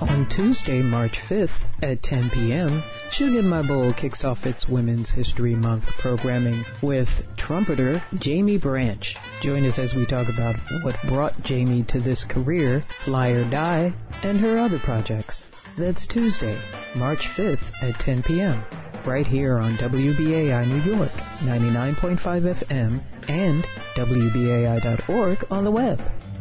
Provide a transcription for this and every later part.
On Tuesday, March 5th at 10 p.m., Sugar in My Bowl kicks off its Women's History Month programming with trumpeter Jamie Branch. Join us as we talk about what brought Jamie to this career, Fly or Die, and her other projects. That's Tuesday, March 5th at 10 p.m., right here on WBAI New York, 99.5 FM, and WBAI.org on the web.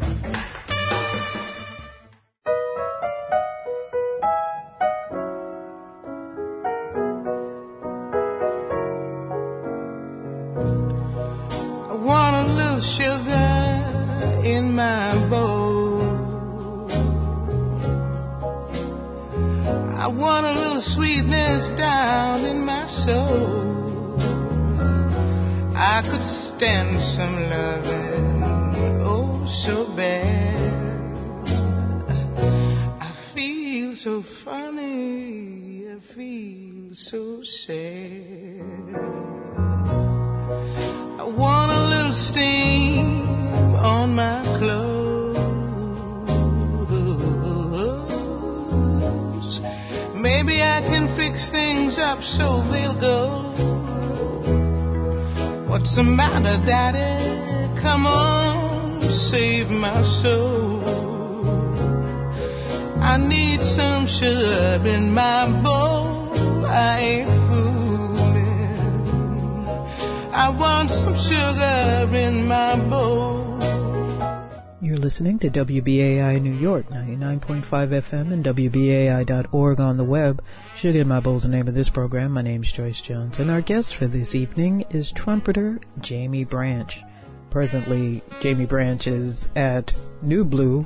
Listening to WBAI New York, 99.5 FM and WBAI.org on the web. Sugar in My Bowl's the name of this program. My name's Joyce Jones, and our guest for this evening is trumpeter Jamie Branch. Presently, Jamie Branch is at New Blue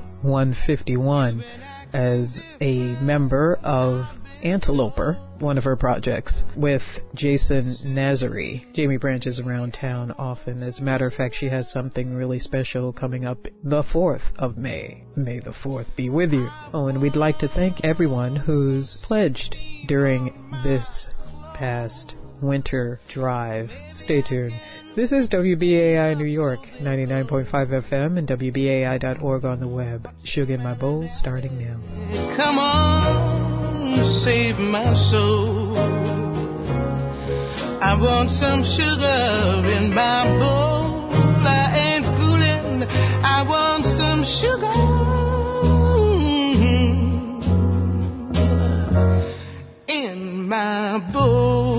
151 as a member of Anteloper, one of her projects, with Jason Nazary. Jamie Branch is around town often. As a matter of fact, she has something really special coming up the 4th of May. May the 4th be with you. Oh, and we'd like to thank everyone who's pledged during this past winter drive. Stay tuned. This is WBAI New York, 99.5 FM and WBAI.org on the web. Sugar in My Bowl starting now. Come on, save my soul. I want some sugar in my bowl. I ain't fooling. I want some sugar in my bowl.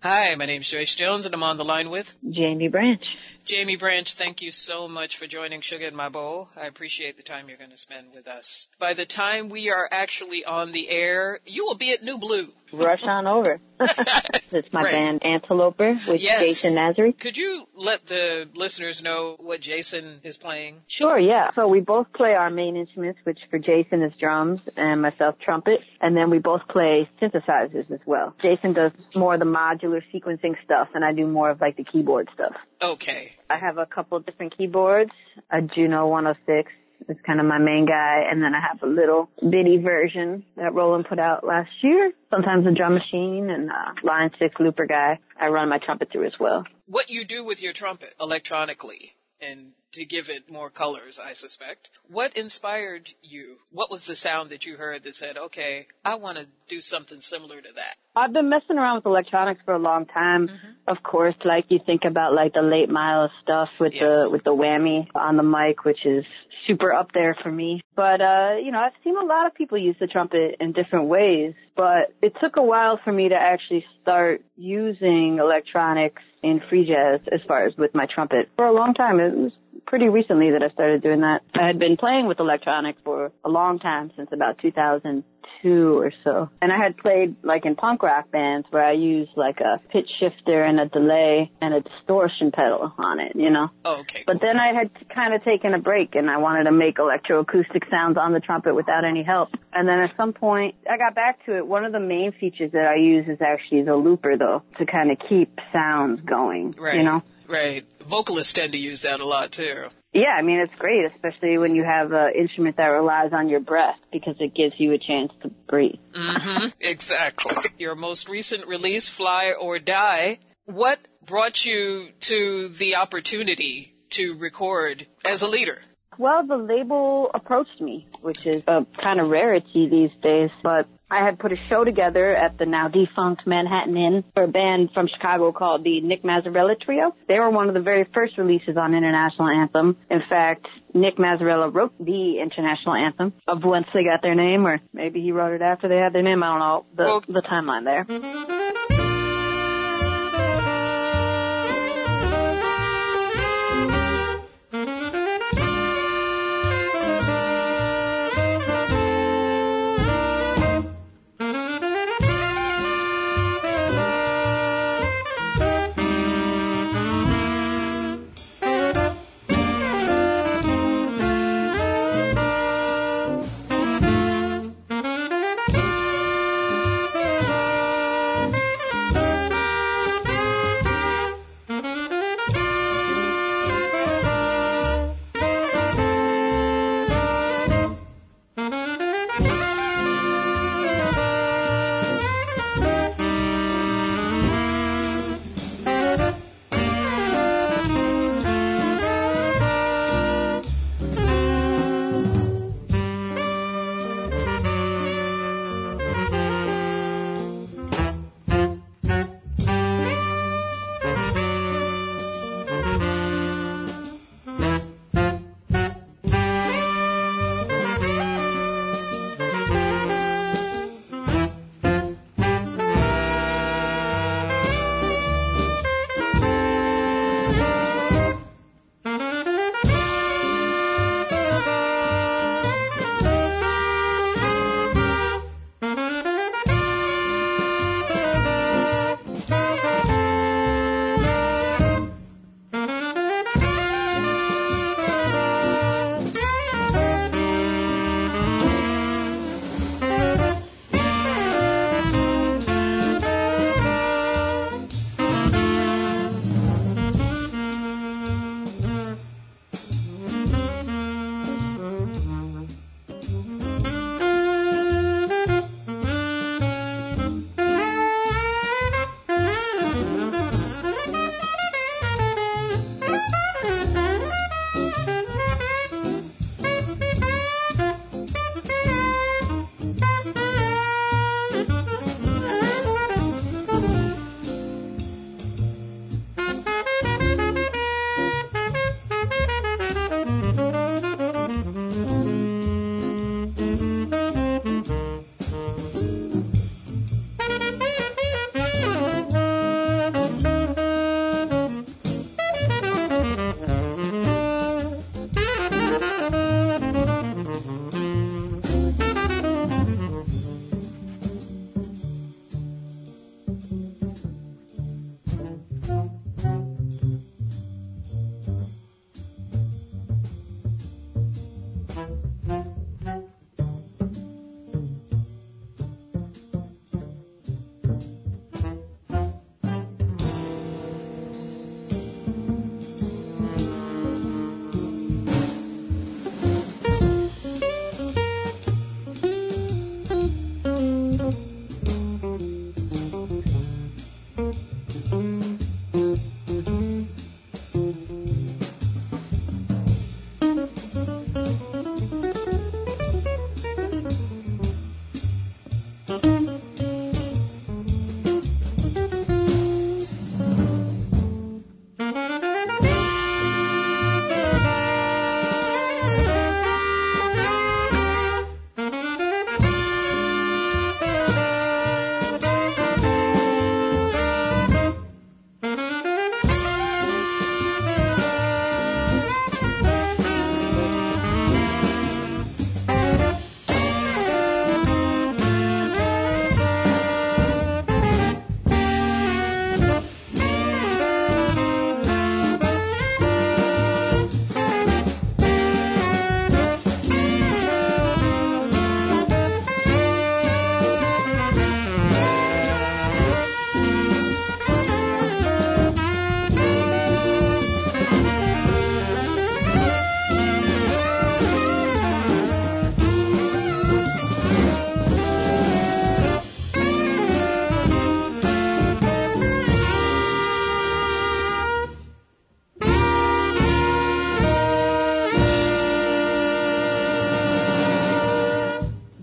Hi, my name's Joyce Jones, and I'm on the line with Jamie Branch. Jamie Branch. Thank you so much for joining Sugar in My Bowl. I appreciate the time you're going to spend with us. By the time we are actually on the air, you will be at New Blue. Rush on over. It's my band Anteloper with Jason Nazary. Could you let the listeners know what Jason is playing? Sure, yeah. So we both play our main instruments, which for Jason is drums and myself trumpet, and then we both play synthesizers as well. Jason does more of the modular sequencing stuff, and I do more of like the keyboard stuff. Okay. I have a couple of different keyboards, a Juno 106. It's kind of my main guy, and then I have a little bitty version that Roland put out last year. Sometimes a drum machine and a Line 6 looper guy. I run my trumpet through as well. What you do with your trumpet electronically, and to give it more colors, I suspect. What inspired you? What was the sound that you heard that said, okay, I want to do something similar to that? I've been messing around with electronics for a long time. Mm-hmm. Of course, like you think about like the late Miles stuff with the whammy on the mic, which is super up there for me. But, I've seen a lot of people use the trumpet in different ways, but it took a while for me to actually start using electronics in free jazz as far as with my trumpet. For a long time, it was pretty recently that I started doing that. I had been playing with electronics for a long time, since about 2002 or so. And I had played like in punk rock bands where I used like a pitch shifter and a delay and a distortion pedal on it, you know? Oh, okay. But then I had kind of taken a break and I wanted to make electroacoustic sounds on the trumpet without any help. And then at some point I got back to it. One of the main features that I use is actually the looper though, to kind of keep sounds going, you know? Right. Vocalists tend to use that a lot, too. Yeah, I mean, it's great, especially when you have an instrument that relies on your breath, because it gives you a chance to breathe. Mm-hmm. Exactly. Your most recent release, Fly or Die, what brought you to the opportunity to record as a leader? Well, the label approached me, which is a kind of rarity these days, but I had put a show together at the now defunct Manhattan Inn for a band from Chicago called the Nick Mazzarella Trio. They were one of the very first releases on International Anthem. In fact, Nick Mazzarella wrote the International Anthem of whence they got their name, or maybe he wrote it after they had their name. I don't know the timeline there.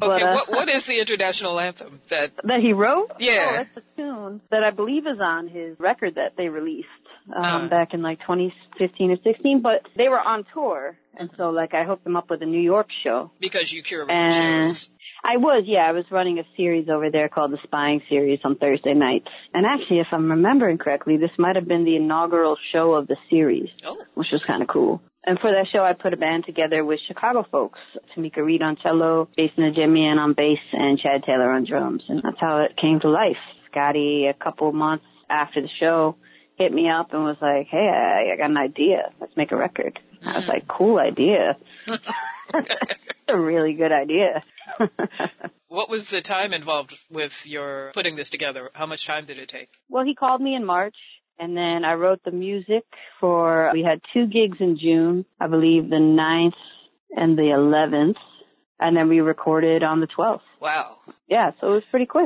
Okay, what is the international anthem that he wrote? Yeah. Oh, it's a tune that I believe is on his record that they released back in like 2015 or 16. But they were on tour, and so like I hooked them up with a New York show. Because you curate shows. I was running a series over there called the Spying Series on Thursday nights. And actually, if I'm remembering correctly, this might have been the inaugural show of the series, which was kind of cool. And for that show, I put a band together with Chicago folks, Tamika Reed on cello, Jason Najemian on bass, and Chad Taylor on drums. And that's how it came to life. Scotty, a couple months after the show, hit me up and was like, hey, I got an idea. Let's make a record. I was like, cool idea. A really good idea. What was the time involved with your putting this together? How much time did it take? Well, he called me in March, and then I wrote the music we had 2 gigs in June, I believe the 9th and the 11th, and then we recorded on the 12th. Wow. Yeah, so it was pretty quick.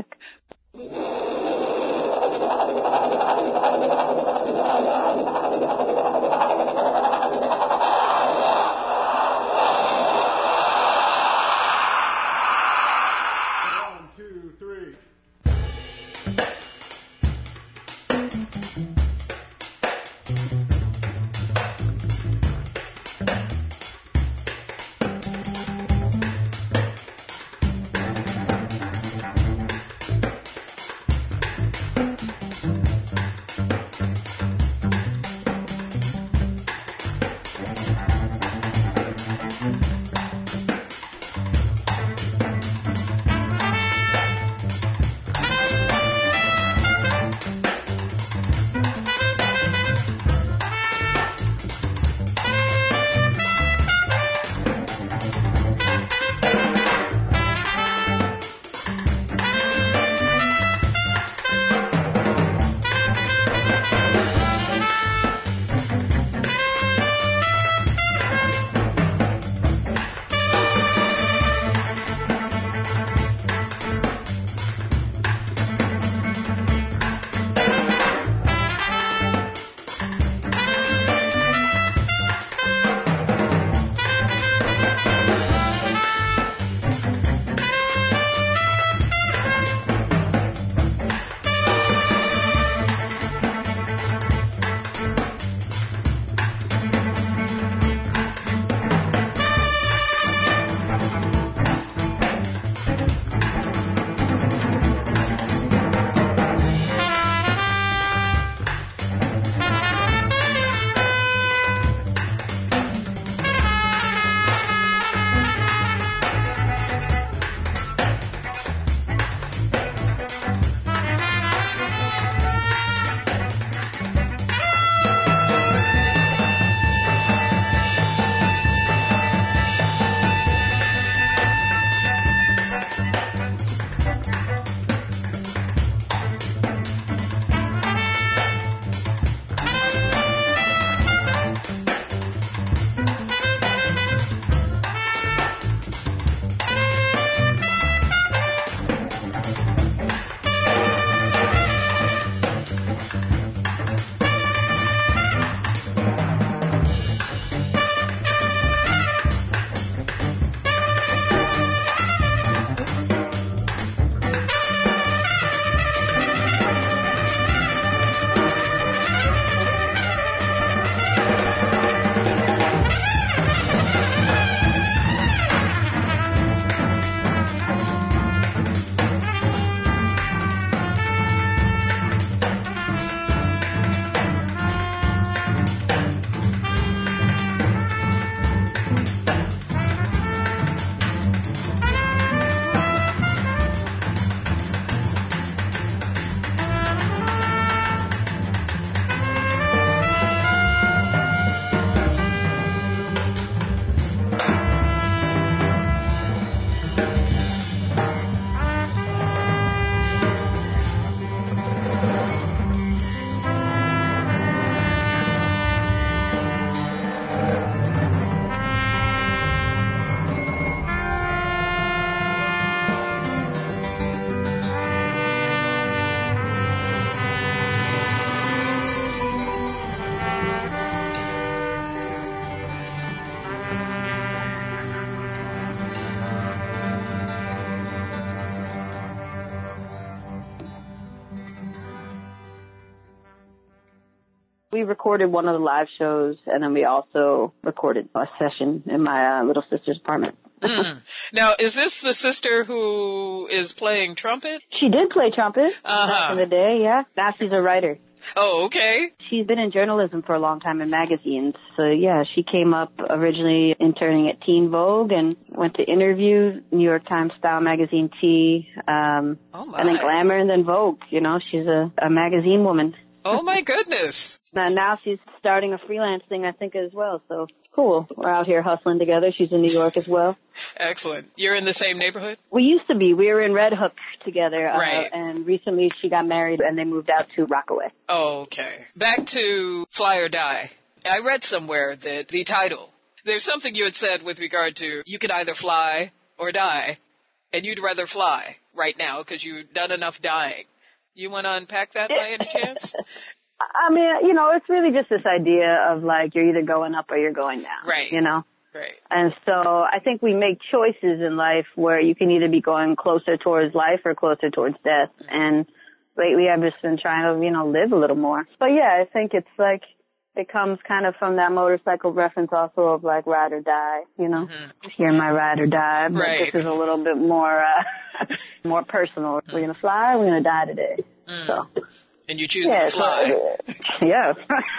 We recorded one of the live shows, and then we also recorded a session in my little sister's apartment. Now, is this the sister who is playing trumpet? She did play trumpet back in the day, yeah. Now she's a writer. Oh, okay. She's been in journalism for a long time in magazines. So, yeah, she came up originally interning at Teen Vogue and went to Interview, New York Times Style Magazine T, and then Glamour, and then Vogue. You know, she's a magazine woman. Oh, my goodness. And now she's starting a freelance thing, I think, as well. So, cool. We're out here hustling together. She's in New York as well. Excellent. You're in the same neighborhood? We used to be. We were in Red Hook together. Right. And recently she got married and they moved out to Rockaway. Okay. Back to Fly or Die. I read somewhere that the title, there's something you had said with regard to you could either fly or die, and you'd rather fly right now because you've done enough dying. You want to unpack that by any chance? I mean, you know, it's really just this idea of like you're either going up or you're going down. Right. You know? Right. And so I think we make choices in life where you can either be going closer towards life or closer towards death. And lately I've just been trying to, you know, live a little more. But yeah, I think it's like, it comes kind of from that motorcycle reference also of like ride or die, you know? Hear my ride or die. But Right. this is a little bit more, more personal. We're going to fly, we're going to die today. So. And you choose to fly. Yeah.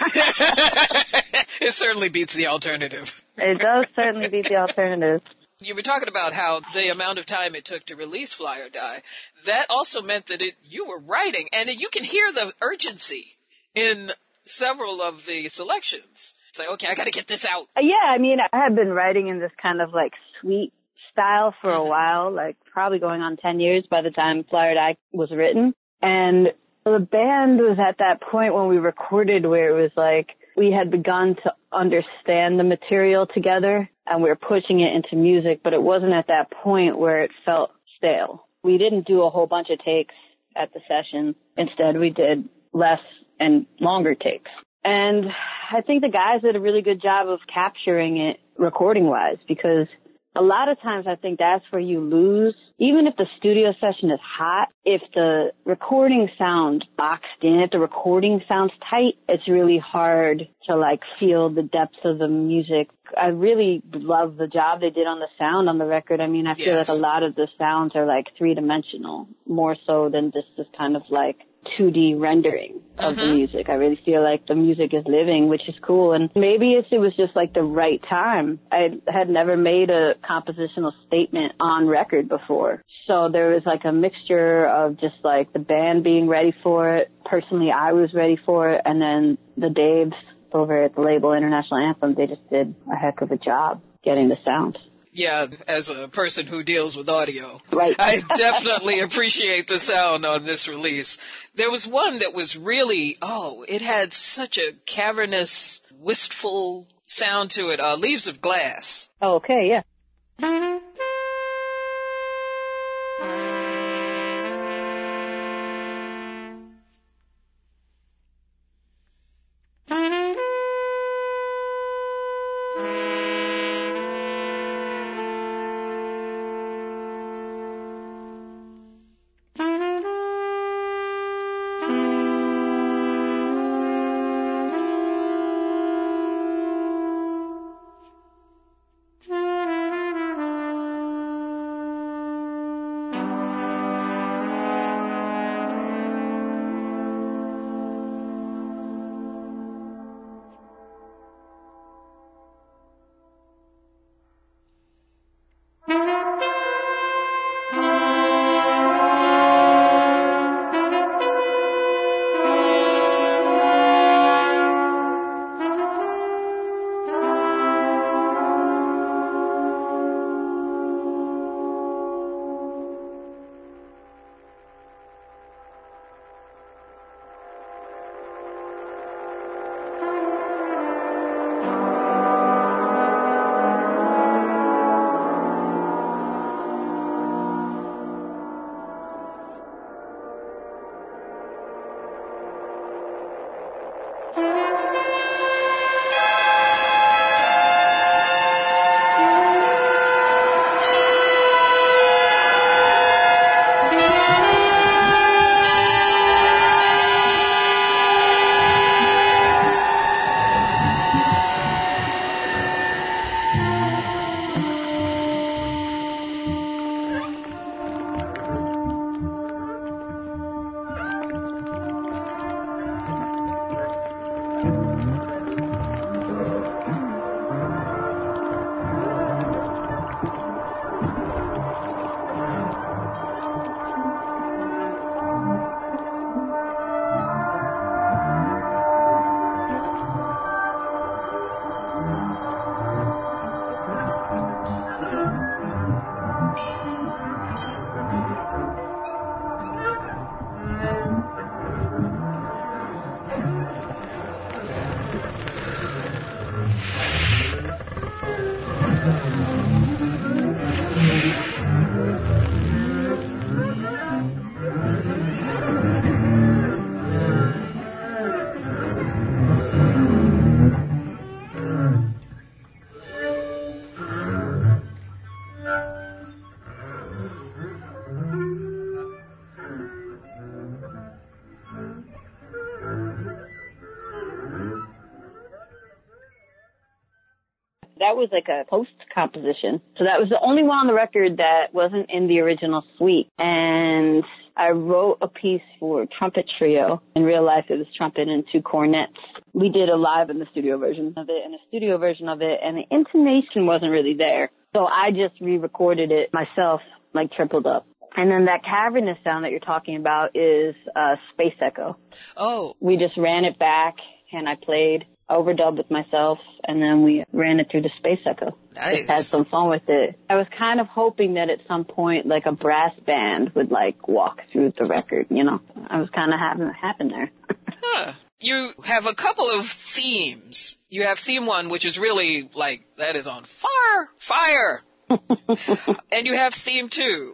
It certainly beats the alternative. It does certainly beat the alternative. You were talking about how the amount of time it took to release Fly or Die. That also meant that you were writing, and you can hear the urgency in several of the selections. It's like, okay, I got to get this out. Yeah, I mean, I had been writing in this kind of like sweet style for a while, like probably going on 10 years by the time Fly or Die was written. And the band was at that point when we recorded where it was like we had begun to understand the material together and we were pushing it into music, but it wasn't at that point where it felt stale. We didn't do a whole bunch of takes at the session. Instead, we did less and longer takes. And I think the guys did a really good job of capturing it recording-wise because a lot of times I think that's where you lose. Even if the studio session is hot, if the recording sounds boxed in, if the recording sounds tight, it's really hard to like feel the depths of the music. I really love the job they did on the sound on the record. I mean, I feel like a lot of the sounds are like three-dimensional, more so than just this kind of like 2D rendering of the music. I really feel like the music is living, which is cool. And maybe it was just like the right time. I had never made a compositional statement on record before. So there was like a mixture of just like the band being ready for it. Personally, I was ready for it. And then the Daves over at the label International Anthem, they just did a heck of a job getting the sound. Yeah, as a person who deals with audio, right. I definitely appreciate the sound on this release. There was one that was really, it had such a cavernous, wistful sound to it, Leaves of Glass. Oh, okay, yeah. that was like a post composition. So that was the only one on the record that wasn't in the original suite. And I wrote a piece for trumpet trio. In real life, it was trumpet and 2 cornets. We did a live in the studio version of it and a studio version of it, and the intonation wasn't really there. So I just re-recorded it myself, like tripled up. And then that cavernous sound that you're talking about is Space Echo. Oh. We just ran it back, and I played overdub with myself, and then we ran it through the Space Echo. Nice. Just had some fun with it. I was kind of hoping that at some point, like, a brass band would, like, walk through the record, you know? I was kind of having it happen there. Huh. You have a couple of themes. You have theme 1, which is really, like, that is on fire! And you have theme 2.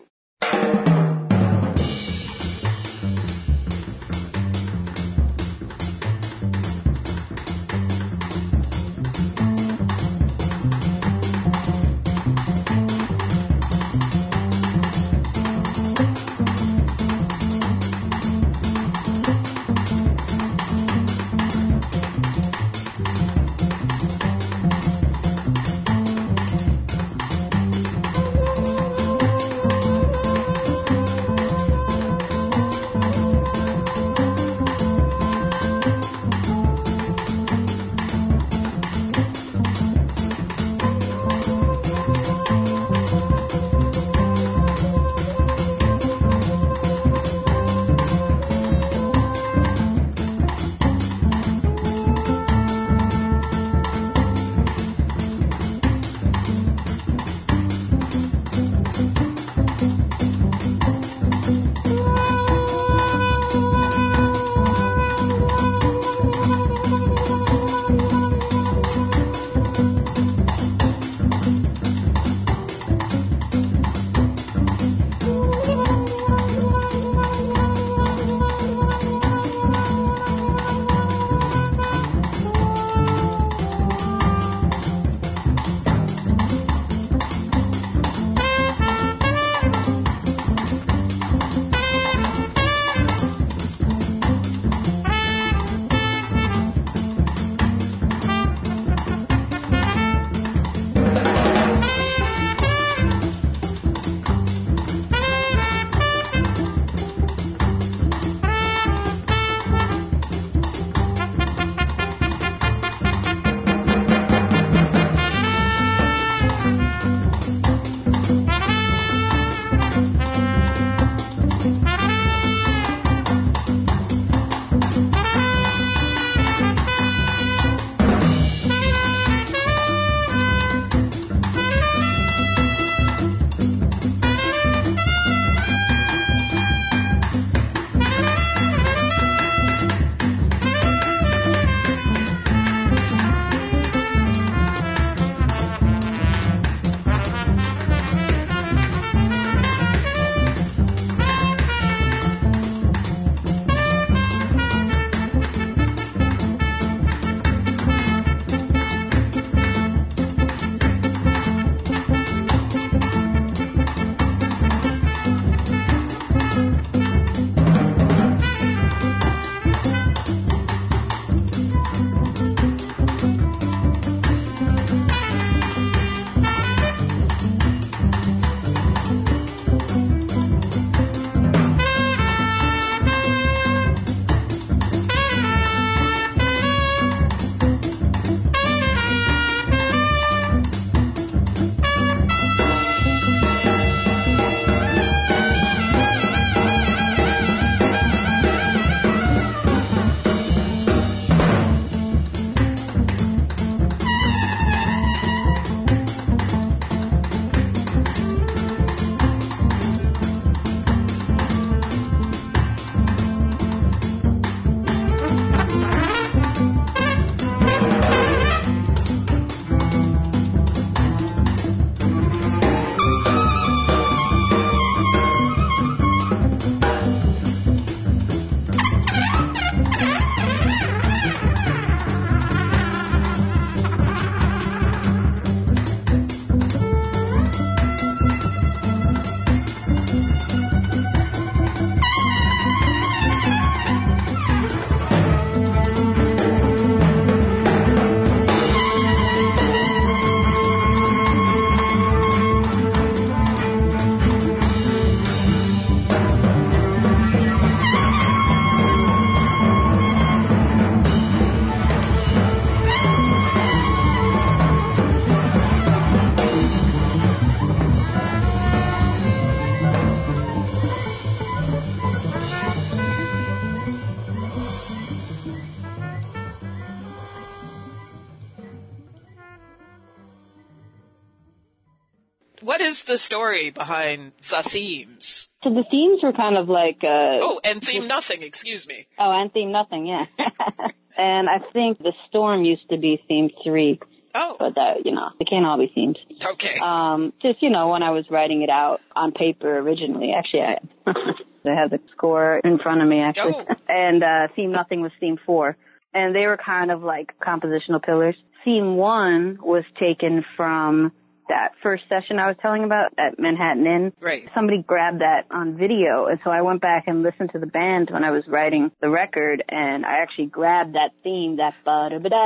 is the story behind the themes? So the themes were kind of like... and Theme Nothing, excuse me. Oh, and Theme Nothing, yeah. And I think The Storm used to be Theme 3. Oh. But that, they can't all be themes. Okay. Just, when I was writing it out on paper originally, actually, I have the score in front of me, actually. Oh. And Theme Nothing was Theme 4. And they were kind of like compositional pillars. Theme 1 was taken from that first session I was telling about at Manhattan Inn. Right. Somebody grabbed that on video, and so I went back and listened to the band when I was writing the record, and I actually grabbed that theme, that ba-da-ba-da.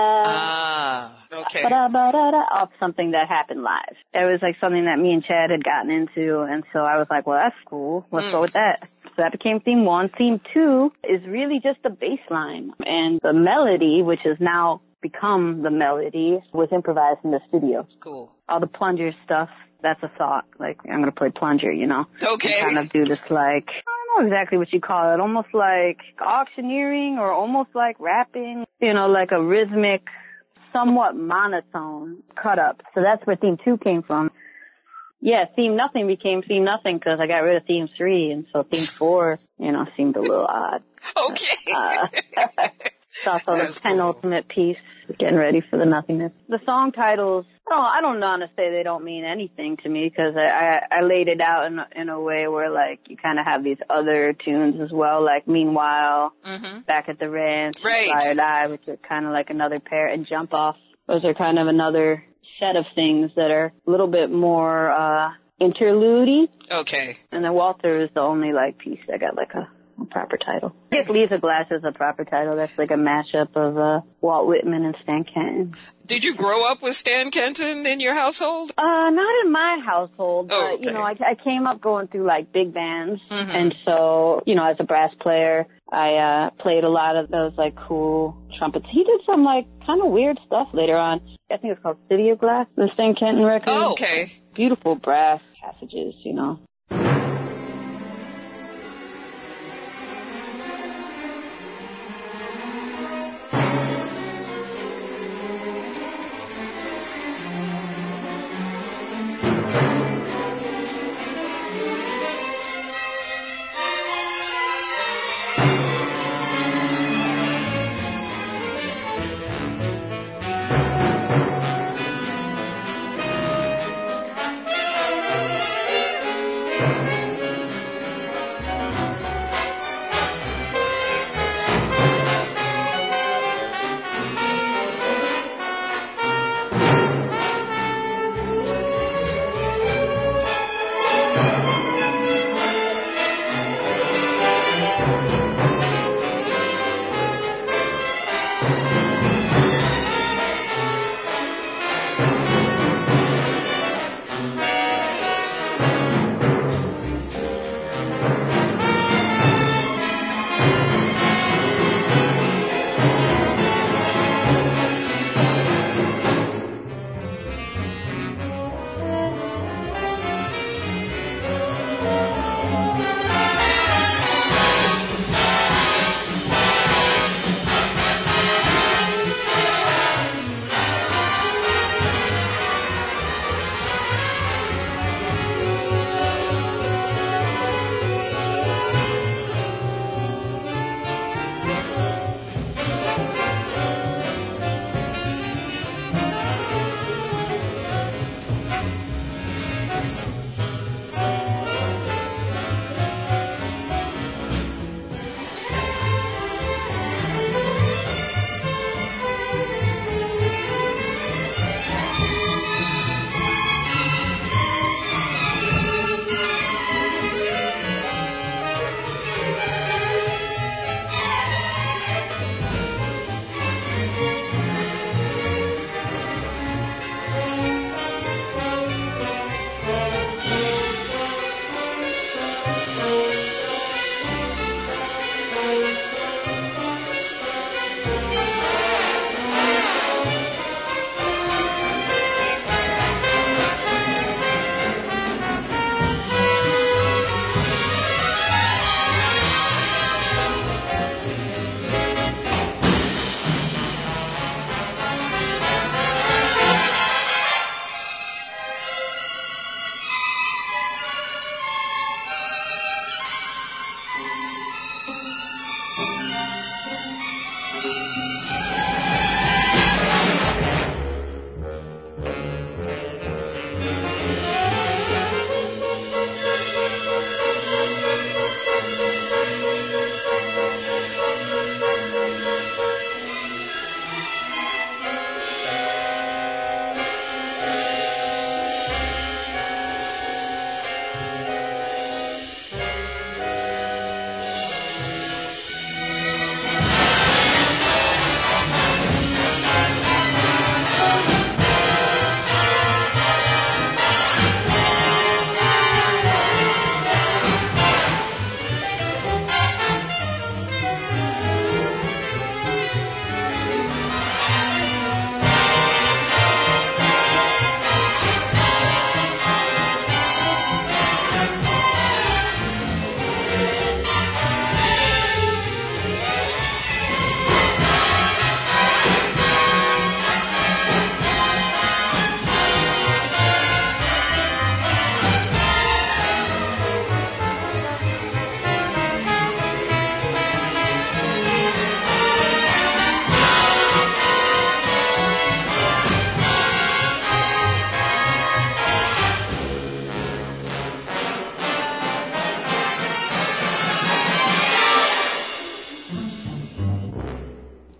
Ah, okay. Ba-da-ba-da-da, off something that happened live. It was like something that me and Chad had gotten into, and so I was like, well, that's cool. Let's go with that. So that became Theme 1. Theme 2 is really just the bass line, and the melody, which has now become the melody, was improvised in the studio. Cool. All the plunger stuff, that's a thought. Like, I'm going to play plunger, Okay. And kind of do this, like, I don't know exactly what you call it, almost like auctioneering or almost like rapping, like a rhythmic, somewhat monotone cut up. So that's where Theme 2 came from. Yeah, Theme Nothing became Theme Nothing because I got rid of Theme 3, and so Theme 4, seemed a little odd. Okay. It's also the penultimate piece, getting ready for the nothingness. The song titles, I don't want to say they don't mean anything to me because I laid it out in a way where, like, you kind of have these other tunes as well, like Meanwhile, Back at the Ranch, right. Fly or Die, which are kind of like another pair, and Jump Off. Those are kind of another set of things that are a little bit more interlude-y. Okay. And then Walter is the only, like, piece that got, like, a proper title. I guess Lisa Glass is a proper title. That's like a mashup of Walt Whitman and Stan Kenton. Did you grow up with Stan Kenton in your household? Not in my household, but, okay. I came up going through, like, big bands. And so, as a brass player, I played a lot of those, like, cool trumpets. He did some, like, kind of weird stuff later on. I think it's called City of Glass, the Stan Kenton record. Oh, okay. Beautiful brass passages,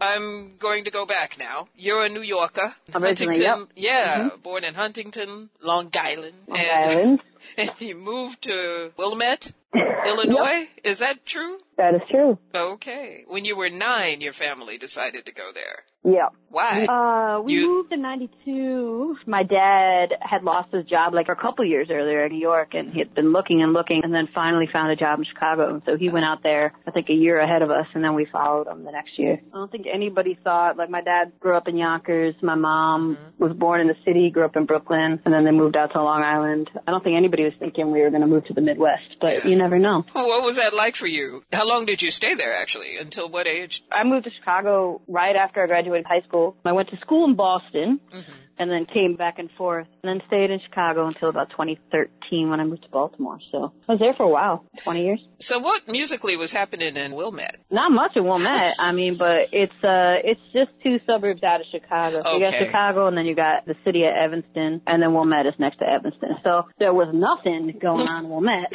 I'm going to go back now. You're a New Yorker. Originally, Huntington, yep. Yeah, born in Huntington, Long Island. Island. And you moved to Wilmette, Illinois? Yep. Is that true? That is true. Okay. When you were 9, your family decided to go there. Yeah. Why? We moved in 92. My dad had lost his job like a couple years earlier in New York, and he had been looking and then finally found a job in Chicago. And so he went out there, I think, a year ahead of us, and then we followed him the next year. I don't think anybody thought, like, my dad grew up in Yonkers. My mom was born in the city, grew up in Brooklyn, and then they moved out to Long Island. I don't think anybody was thinking we were going to move to the Midwest, but you never know. What was that like for you? How long did you stay there, actually? Until what age? I moved to Chicago right after I graduated high school. I went to school in Boston, and then came back and forth, and then stayed in Chicago until about 2013 when I moved to Baltimore. So I was there for a while, 20 years. So what musically was happening in Wilmette? Not much in Wilmette, I mean, but it's just 2 suburbs out of Chicago. So you got Chicago, and then you got the city of Evanston, and then Wilmette is next to Evanston. So there was nothing going on in Wilmette.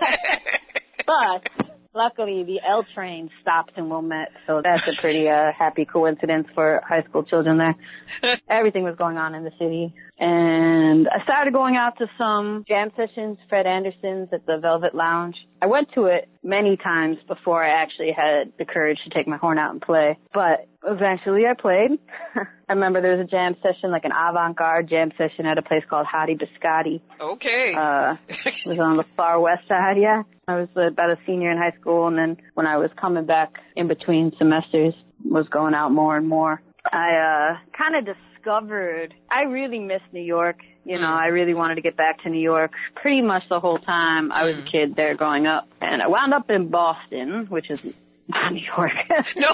But luckily, the L train stops in Wilmette, so that's a pretty happy coincidence for high school children there. Everything was going on in the city. And I started going out to some jam sessions, Fred Anderson's at the Velvet Lounge. I went to it many times before I actually had the courage to take my horn out and play. But eventually I played. I remember there was a jam session, like an avant-garde jam session at a place called Hottie Biscotti. Okay. It was on the far west side, yeah. I was about a senior in high school, and then when I was coming back in between semesters, was going out more and more. I kind of discovered I really missed New York. You know, I really wanted to get back to New York pretty much the whole time I was a kid there growing up. And I wound up in Boston, which is not New York. No.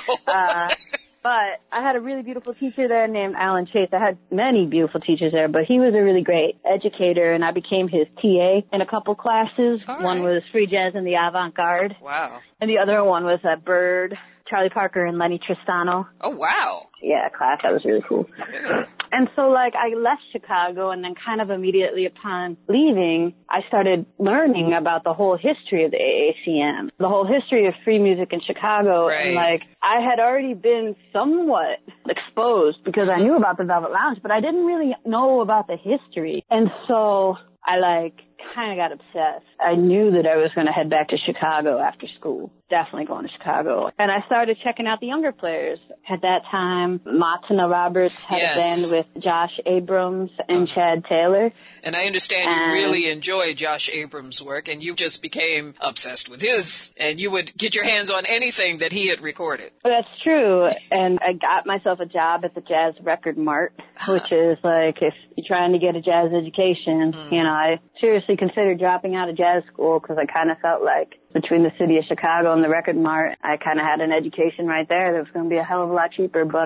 But I had a really beautiful teacher there named Alan Chase. I had many beautiful teachers there, but he was a really great educator, and I became his TA in a couple classes. One was free jazz and the avant-garde. Wow. And the other one was Bird, Charlie Parker, and Lenny Tristano. Oh, wow. Yeah, class. That was really cool. And so, like, I left Chicago, and then kind of immediately upon leaving, I started learning about the whole history of the AACM, the whole history of free music in Chicago. Right. And, like, I had already been somewhat exposed because I knew about the Velvet Lounge, but I didn't really know about the history. And so I, like, kind of got obsessed. I knew that I was going to head back to Chicago after school. Definitely going to Chicago. And I started checking out the younger players. At that time, Matina Roberts had a band with Josh Abrams and Chad Taylor. And I understand you really enjoy Josh Abrams' work, and you just became obsessed with his, and you would get your hands on anything that he had recorded. That's true. And I got myself a job at the Jazz Record Mart, which is like if you're trying to get a jazz education, you know, I seriously considered dropping out of jazz school because I kind of felt like between the city of Chicago and the Record Mart, I kind of had an education right there that was going to be a hell of a lot cheaper. But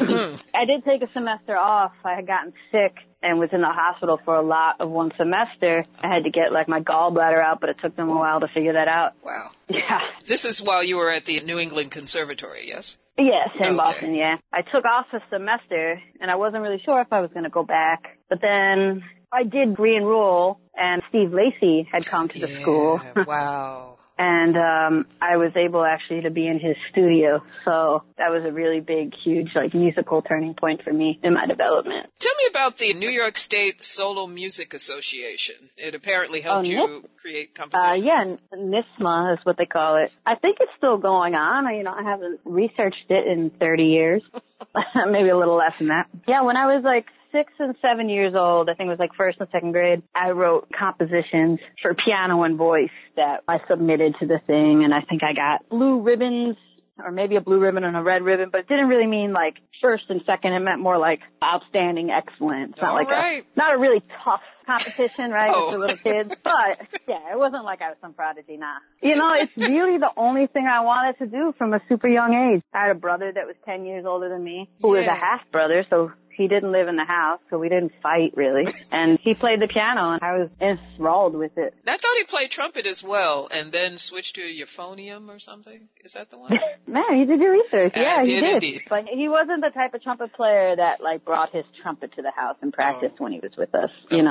I did take a semester off. I had gotten sick and was in the hospital for a lot of one semester. I had to get, like, my gallbladder out, but it took them a while to figure that out. Wow. Yeah. This is while you were at the New England Conservatory, yes? Yes, in Boston, yeah. I took off a semester, and I wasn't really sure if I was going to go back. But then I did re-enroll, and Steve Lacy had come to the school. Wow. And I was able actually to be in his studio. So that was a really big, huge, like, musical turning point for me in my development. Tell me about the New York State Solo Music Association. It apparently helped you create compositions. Yeah, NISMA is what they call it. I think it's still going on. I haven't researched it in 30 years. Maybe a little less than that. Yeah, when I was like 6 and 7 years old, I think it was like first and second grade, I wrote compositions for piano and voice that I submitted to the thing, and I think I got blue ribbons, or maybe a blue ribbon and a red ribbon, but it didn't really mean like first and second. It meant more like outstanding, excellent. It's not not a really tough competition, right? It's for little kids. But yeah, it wasn't like I was some prodigy, nah. You know, it's really the only thing I wanted to do from a super young age. I had a brother that was 10 years older than me, who was a half brother, so he didn't live in the house, so we didn't fight, really. And he played the piano, and I was enthralled with it. I thought he played trumpet as well, and then switched to euphonium or something. Is that the one? Man, you did your research. Yeah, he did. Indeed. But he wasn't the type of trumpet player that, like, brought his trumpet to the house and practiced when he was with us, you know.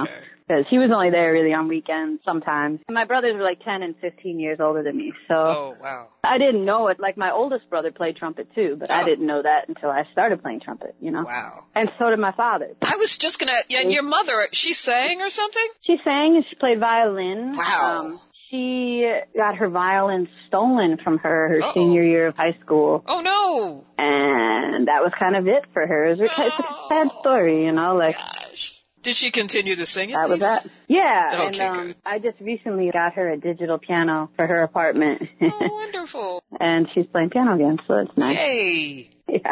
because he was only there really on weekends sometimes. My brothers were like 10 and 15 years older than me, so Oh, wow. I didn't know it. Like, my oldest brother played trumpet too, but I didn't know that until I started playing trumpet, you know? Wow. And so did my father. I was just gonna, and your mother, she sang or something? She sang and she played violin. Wow. She got her violin stolen from her senior year of high school. Oh, no. And that was kind of it for her. It's a sad story, you know, like. Gosh. Did she continue to sing it? That was that. Yeah. Okay, and good. I just recently got her a digital piano for her apartment. Oh, wonderful. And she's playing piano again, so it's nice. Yay. Yeah.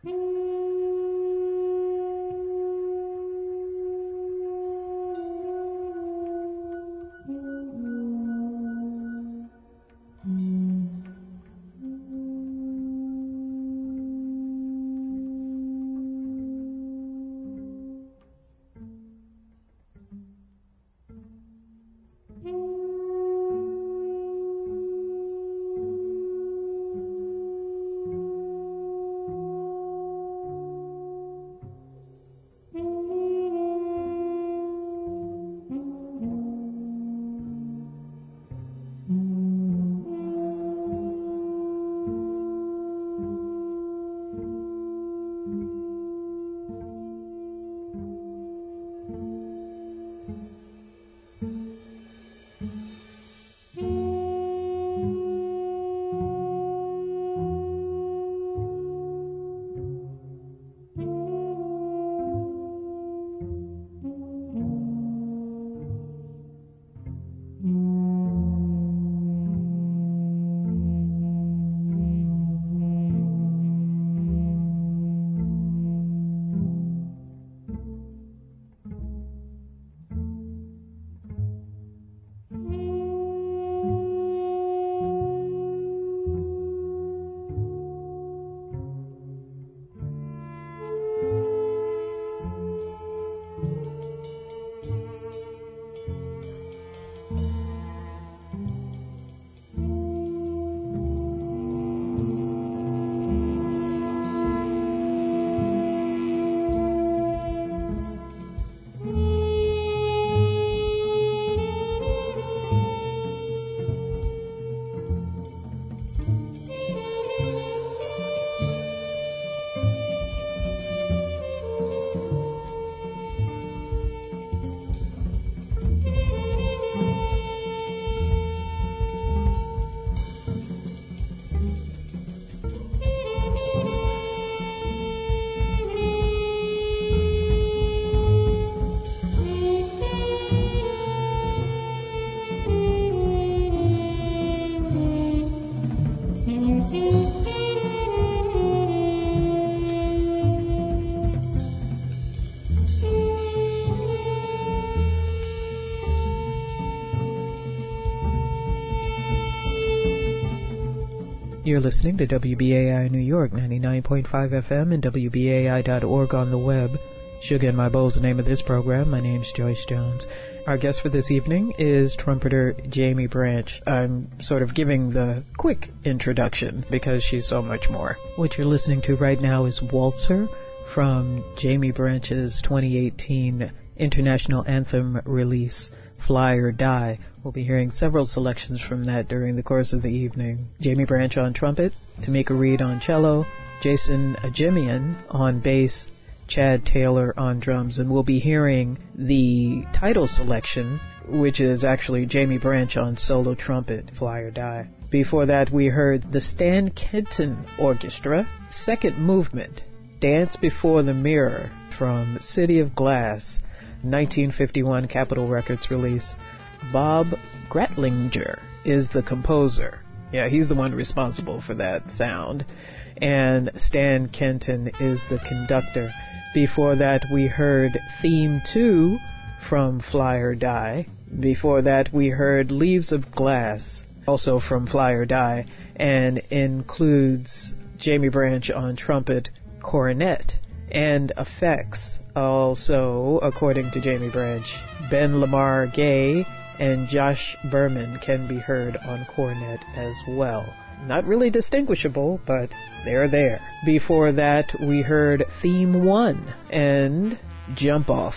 You're listening to WBAI New York, 99.5 FM and WBAI.org on the web. Sugar in My Bowl's the name of this program. My name's Joyce Jones. Our guest for this evening is trumpeter Jaimie Branch. I'm sort of giving the quick introduction because she's so much more. What you're listening to right now is Waltzer from Jaimie Branch's 2018 International Anthem release, Fly or Die. We'll be hearing several selections from that during the course of the evening. Jaimie Branch on trumpet, Tamika Reed on cello, Jason Ajemian on bass, Chad Taylor on drums, and we'll be hearing the title selection, which is actually Jaimie Branch on solo trumpet, Fly or Die. Before that, we heard the Stan Kenton Orchestra, second movement, Dance Before the Mirror, from City of Glass, 1951 Capitol Records release. Bob Gratlinger is the composer. Yeah, he's the one responsible for that sound. And Stan Kenton is the conductor. Before that, we heard Theme 2 from Fly or Die. Before that, we heard Leaves of Glass, also from Fly or Die, and includes Jaimie Branch on trumpet, cornet, and effects. Also, according to Jaimie Branch, Ben Lamar Gay and Josh Berman can be heard on cornet as well. Not really distinguishable, but they're there. Before that, we heard Theme 1 and Jump Off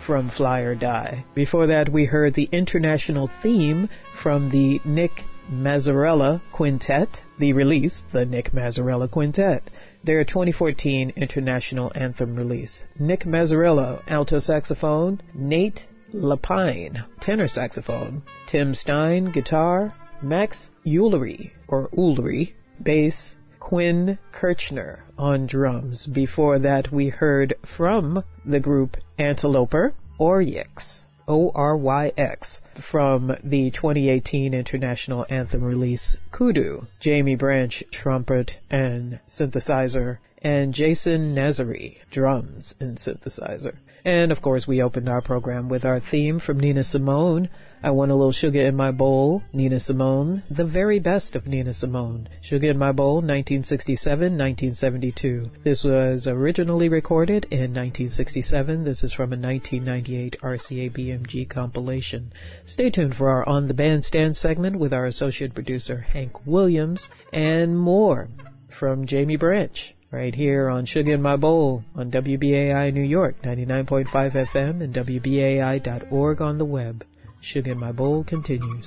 from Fly or Die. Before that, we heard the international theme from the Nick Mazzarella Quintet, the release, the Nick Mazzarella Quintet, their 2014 international anthem release. Nick Mazzarella, alto saxophone, Nate Lapine, tenor saxophone, Tim Stein, guitar, Max Ullery, bass, Quinn Kirchner on drums. Before that, we heard from the group Antiloper, Oryx, O-R-Y-X, from the 2018 international anthem release, Kudu, Jamie Branch, trumpet and synthesizer, and Jason Nazary, drums and synthesizer. And, of course, we opened our program with our theme from Nina Simone, I Want a Little Sugar in My Bowl, Nina Simone, the very best of Nina Simone. Sugar in My Bowl, 1967-1972. This was originally recorded in 1967. This is from a 1998 RCA BMG compilation. Stay tuned for our On the Bandstand segment with our associate producer, Hank Williams, and more from Jamie Branch, right here on Sugar in My Bowl on WBAI New York, 99.5 FM and WBAI.org on the web. Sugar in My Bowl continues.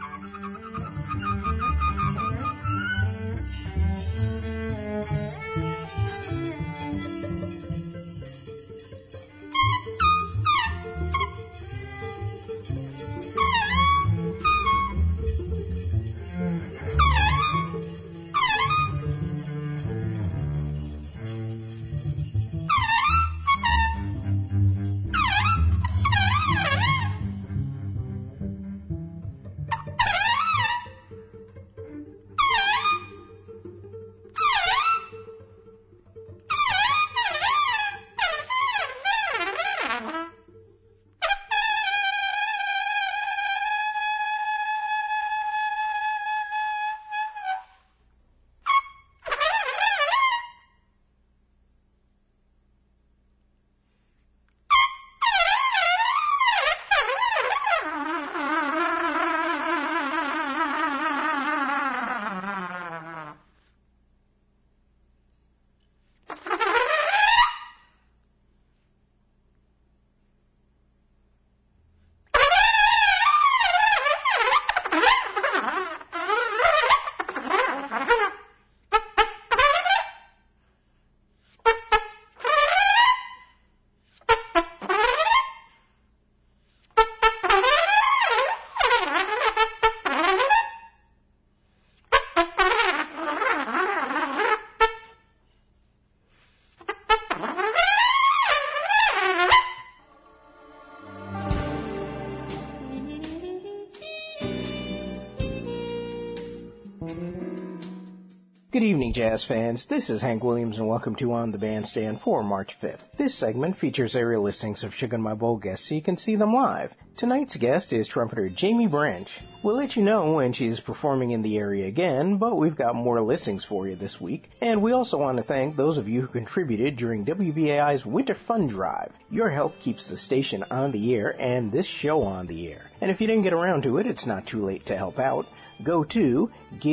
Good evening, jazz fans. This is Hank Williams, and welcome to On the Bandstand for March 5th. This segment features area listings of Sugar in My Bowl guests so you can see them live. Tonight's guest is trumpeter Jamie Branch. We'll let you know when she's performing in the area again, but we've got more listings for you this week. And we also want to thank those of you who contributed during WBAI's Winter Fund Drive. Your help keeps the station on the air and this show on the air. And if you didn't get around to it, it's not too late to help out. Go to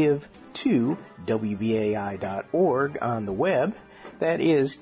give2wbai.org on the web. That is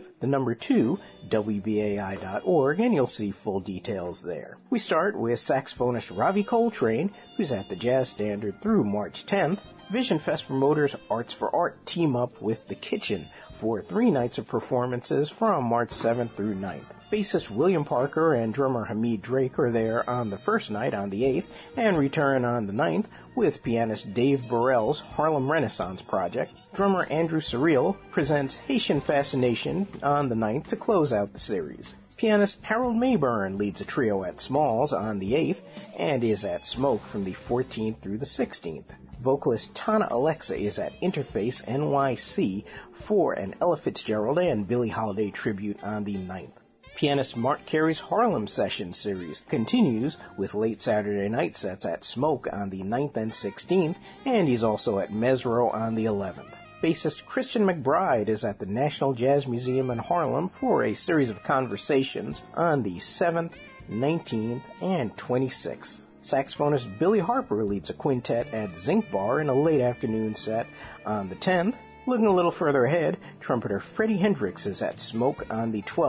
give2wbai.org, and you'll see full details there. We start with saxophonist Ravi Coltrane, who's at the Jazz Standard through March 10th. Vision Fest promoters Arts for Art team up with The Kitchen for 3 nights of performances from March 7th through 9th. Bassist William Parker and drummer Hamid Drake are there on the first night on the 8th and return on the 9th with pianist Dave Burrell's Harlem Renaissance Project. Drummer Andrew Surreal presents Haitian Fascination on the 9th to close out the series. Pianist Harold Mayburn leads a trio at Smalls on the 8th and is at Smoke from the 14th through the 16th. Vocalist Tana Alexa is at Interface NYC for an Ella Fitzgerald and Billie Holiday tribute on the 9th. Pianist Mark Carey's Harlem Session series continues with late Saturday night sets at Smoke on the 9th and 16th, and he's also at Mesro on the 11th. Bassist Christian McBride is at the National Jazz Museum in Harlem for a series of conversations on the 7th, 19th, and 26th. Saxophonist Billy Harper leads a quintet at Zinc Bar in a late afternoon set on the 10th. Looking a little further ahead, trumpeter Freddie Hendricks is at Smoke on the 12th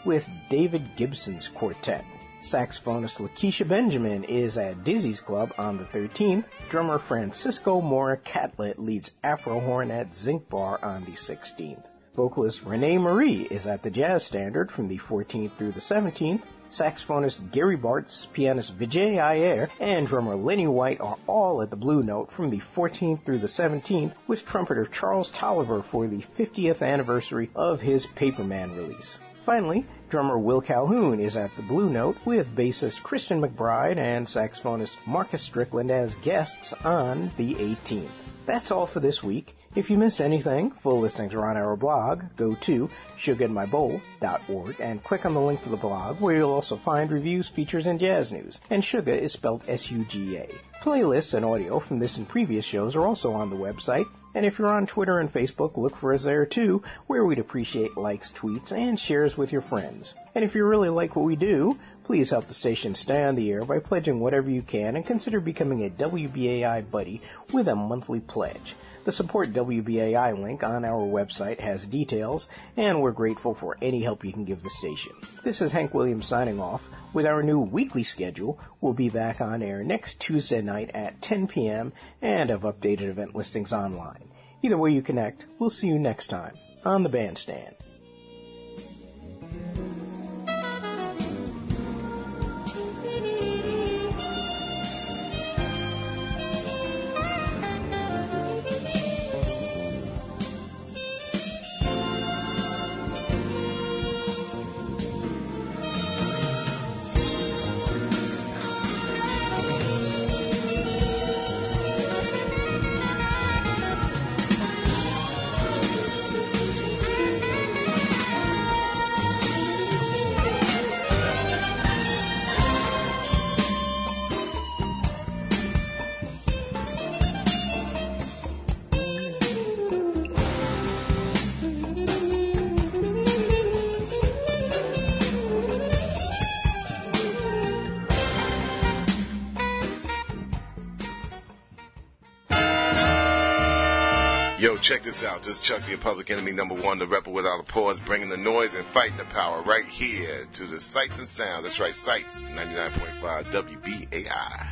with David Gibson's quartet. Saxophonist Lakeisha Benjamin is at Dizzy's Club on the 13th. Drummer Francisco Mora Catlett leads Afro Horn at Zinc Bar on the 16th. Vocalist Renee Marie is at the Jazz Standard from the 14th through the 17th. Saxophonist Gary Bartz, pianist Vijay Iyer, and drummer Lenny White are all at the Blue Note from the 14th through the 17th, with trumpeter Charles Tolliver for the 50th anniversary of his Paperman release. Finally, drummer Will Calhoun is at the Blue Note with bassist Christian McBride and saxophonist Marcus Strickland as guests on the 18th. That's all for this week. If you missed anything, full listings are on our blog. Go to sugainmybowl.org and click on the link to the blog, where you'll also find reviews, features, and jazz news. And Suga is spelled S-U-G-A. Playlists and audio from this and previous shows are also on the website. And if you're on Twitter and Facebook, look for us there too, where we'd appreciate likes, tweets, and shares with your friends. And if you really like what we do, please help the station stay on the air by pledging whatever you can and consider becoming a WBAI buddy with a monthly pledge. The Support WBAI link on our website has details, and we're grateful for any help you can give the station. This is Hank Williams signing off. With our new weekly schedule, we'll be back on air next Tuesday night at 10 p.m. and have updated event listings online. Either way you connect, we'll see you next time on the Bandstand. Yo, check this out. This is Chuck the Public Enemy #1, the rebel without a pause, bringing the noise and fighting the power right here to the Sights and Sound. That's right, Sights, 99.5 WBAI.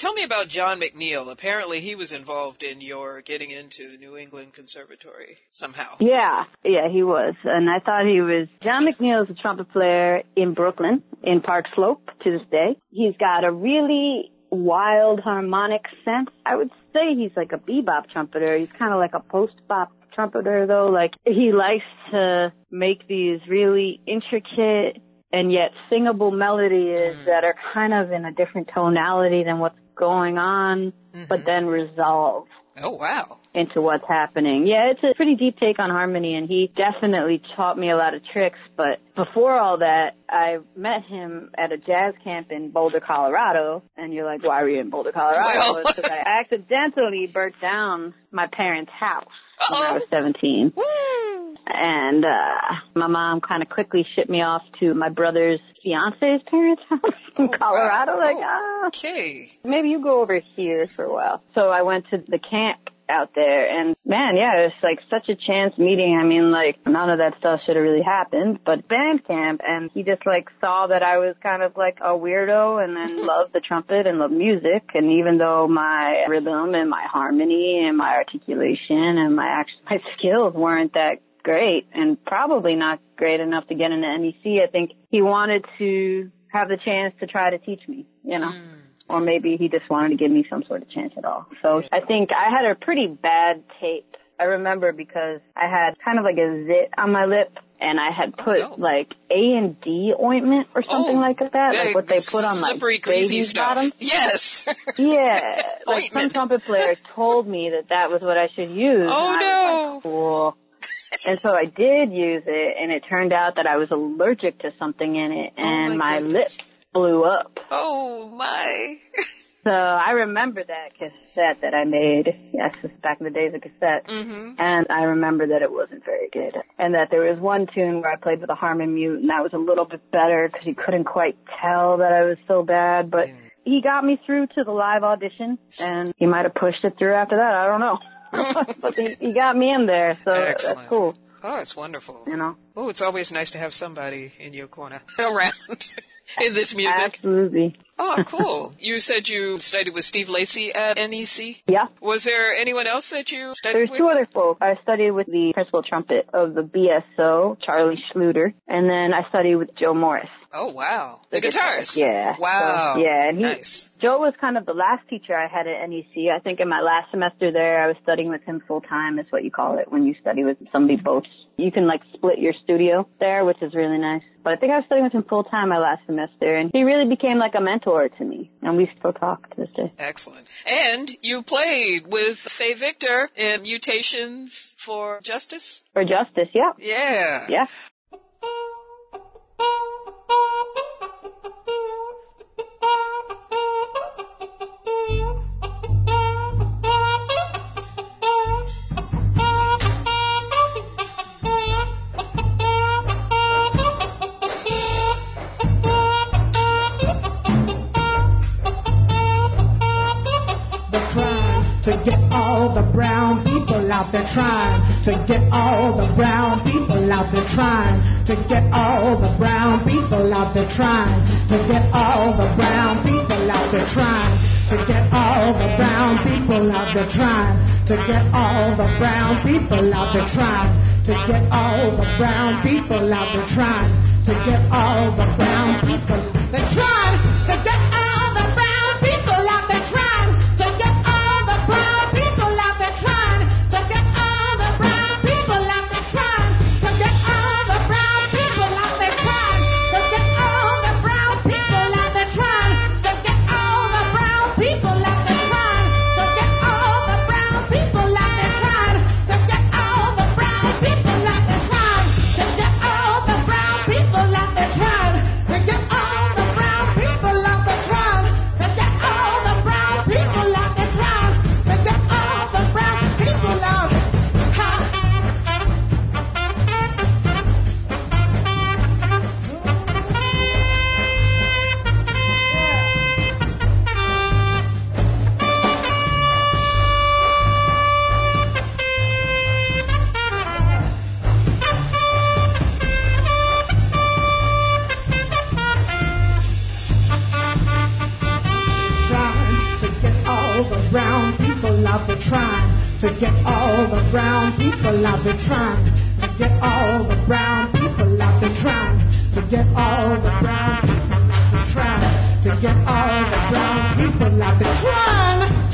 tell me about John McNeil. Apparently he was involved in your getting into the New England Conservatory somehow. Yeah, he was. And I thought John McNeil is a trumpet player in Brooklyn, in Park Slope to this day. He's got a really wild harmonic sense. I would say he's like a bebop trumpeter. He's kind of like a post-bop trumpeter, though. Like, he likes to make these really intricate and yet singable melodies that are kind of in a different tonality than what's going on, but then resolve. Oh, wow. Into what's happening. Yeah, it's a pretty deep take on harmony, and he definitely taught me a lot of tricks. But before all that, I met him at a jazz camp in Boulder, Colorado. And you're like, why were you in Boulder, Colorado? Well. It's because I accidentally burnt down my parents' house when I was 17. Woo! And my mom kind of quickly shipped me off to my brother's fiance's parents' house in Colorado. Wow. Like, okay. Maybe you go over here for a while. So I went to the camp out there, and man, yeah, it was like such a chance meeting. I mean, like, none of that stuff should have really happened, but band camp, and he just like saw that I was kind of like a weirdo and then loved the trumpet and loved music. And even though my rhythm and my harmony and my articulation and my skills weren't that great, and probably not great enough to get into NEC, I think he wanted to have the chance to try to teach me, you know. Or maybe he just wanted to give me some sort of chance at all. So I think I had a pretty bad tape. I remember because I had kind of like a zit on my lip, and I had put like A&D ointment or something like that, like what they put on like baby's bottom. Yes. Yeah. Like some trumpet player told me that was what I should use. Oh, and I was like, cool. And so I did use it, and it turned out that I was allergic to something in it, and my lip blew up. Oh, my. So I remember that cassette that I made. Yes, this is back in the days of cassette. And I remember that it wasn't very good. And that there was one tune where I played with a harmon mute, and that was a little bit better because he couldn't quite tell that I was so bad. But he got me through to the live audition, and he might have pushed it through after that. I don't know. But he got me in there, so Excellent. That's cool. Oh, it's wonderful. You know? Oh, it's always nice to have somebody in your corner around in this music. Absolutely. Oh, cool. You said you studied with Steve Lacy at NEC? Yeah. Was there anyone else that you studied with? There's two other folks. I studied with the principal trumpet of the BSO, Charlie Schluter, and then I studied with Joe Morris. Oh, wow. The guitarist. Yeah. Wow. So, yeah, and nice. Joe was kind of the last teacher I had at NEC. I think in my last semester there, I was studying with him full time, is what you call it when you study with somebody both. You can like split your studio there, which is really nice. But I think I was studying with him full time my last semester, and he really became like a mentor to me, and we still talk to this day. Excellent. And you played with Faye Victor in Mutations for Justice? For Justice, yeah. Yeah. Yeah. To get all the brown people out there trying to get all the brown people out there trying to get all the brown people out there trying to get all the brown people out there trying to get all the brown people out there trying to get all the brown people out there trying to get all the brown people out there trying to get all the brown people they're trying to get all the brown people out there trying to get all the brown people out there trying to get all the brown people out there trying to get all the brown people out there trying to get all the brown people out there trying to get all the brown people out there trying to get all the brown people out there trying to get all the brown people out there trying to get all the brown people out there trying brown people out there trying to get all the brown people out there trying to get all the brown people out there trying to get all the brown people out there trying.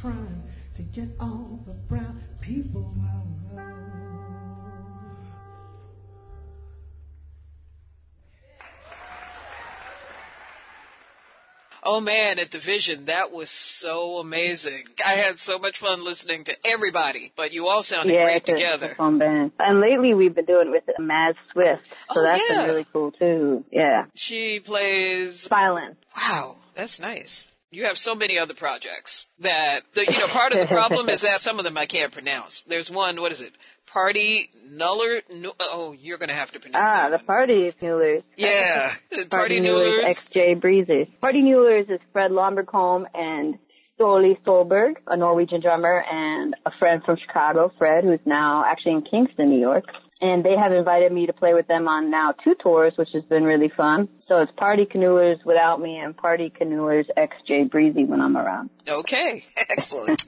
trying to get all the brown people out. Oh man, at the Vision, that was so amazing. I had so much fun listening to everybody, but you all sounded great together. It's a fun band. And lately we've been doing it with Maz Swift, so that's been really cool too. Yeah. She plays violin. Wow, that's nice. You have so many other projects that, part of the problem is that some of them I can't pronounce. There's one, what is it? Party Nuller? Oh, you're going to have to pronounce that. The Party Nullers. Yeah. Party Nullers. XJ Breezers. Party Nullers is Fred Lombercombe and Ståle Stolberg, a Norwegian drummer, and a friend from Chicago, Fred, who's now actually in Kingston, New York. And they have invited me to play with them on now 2 tours, which has been really fun. So it's Party Canoers without me and Party Canoers XJ Breezy when I'm around. Okay. Excellent.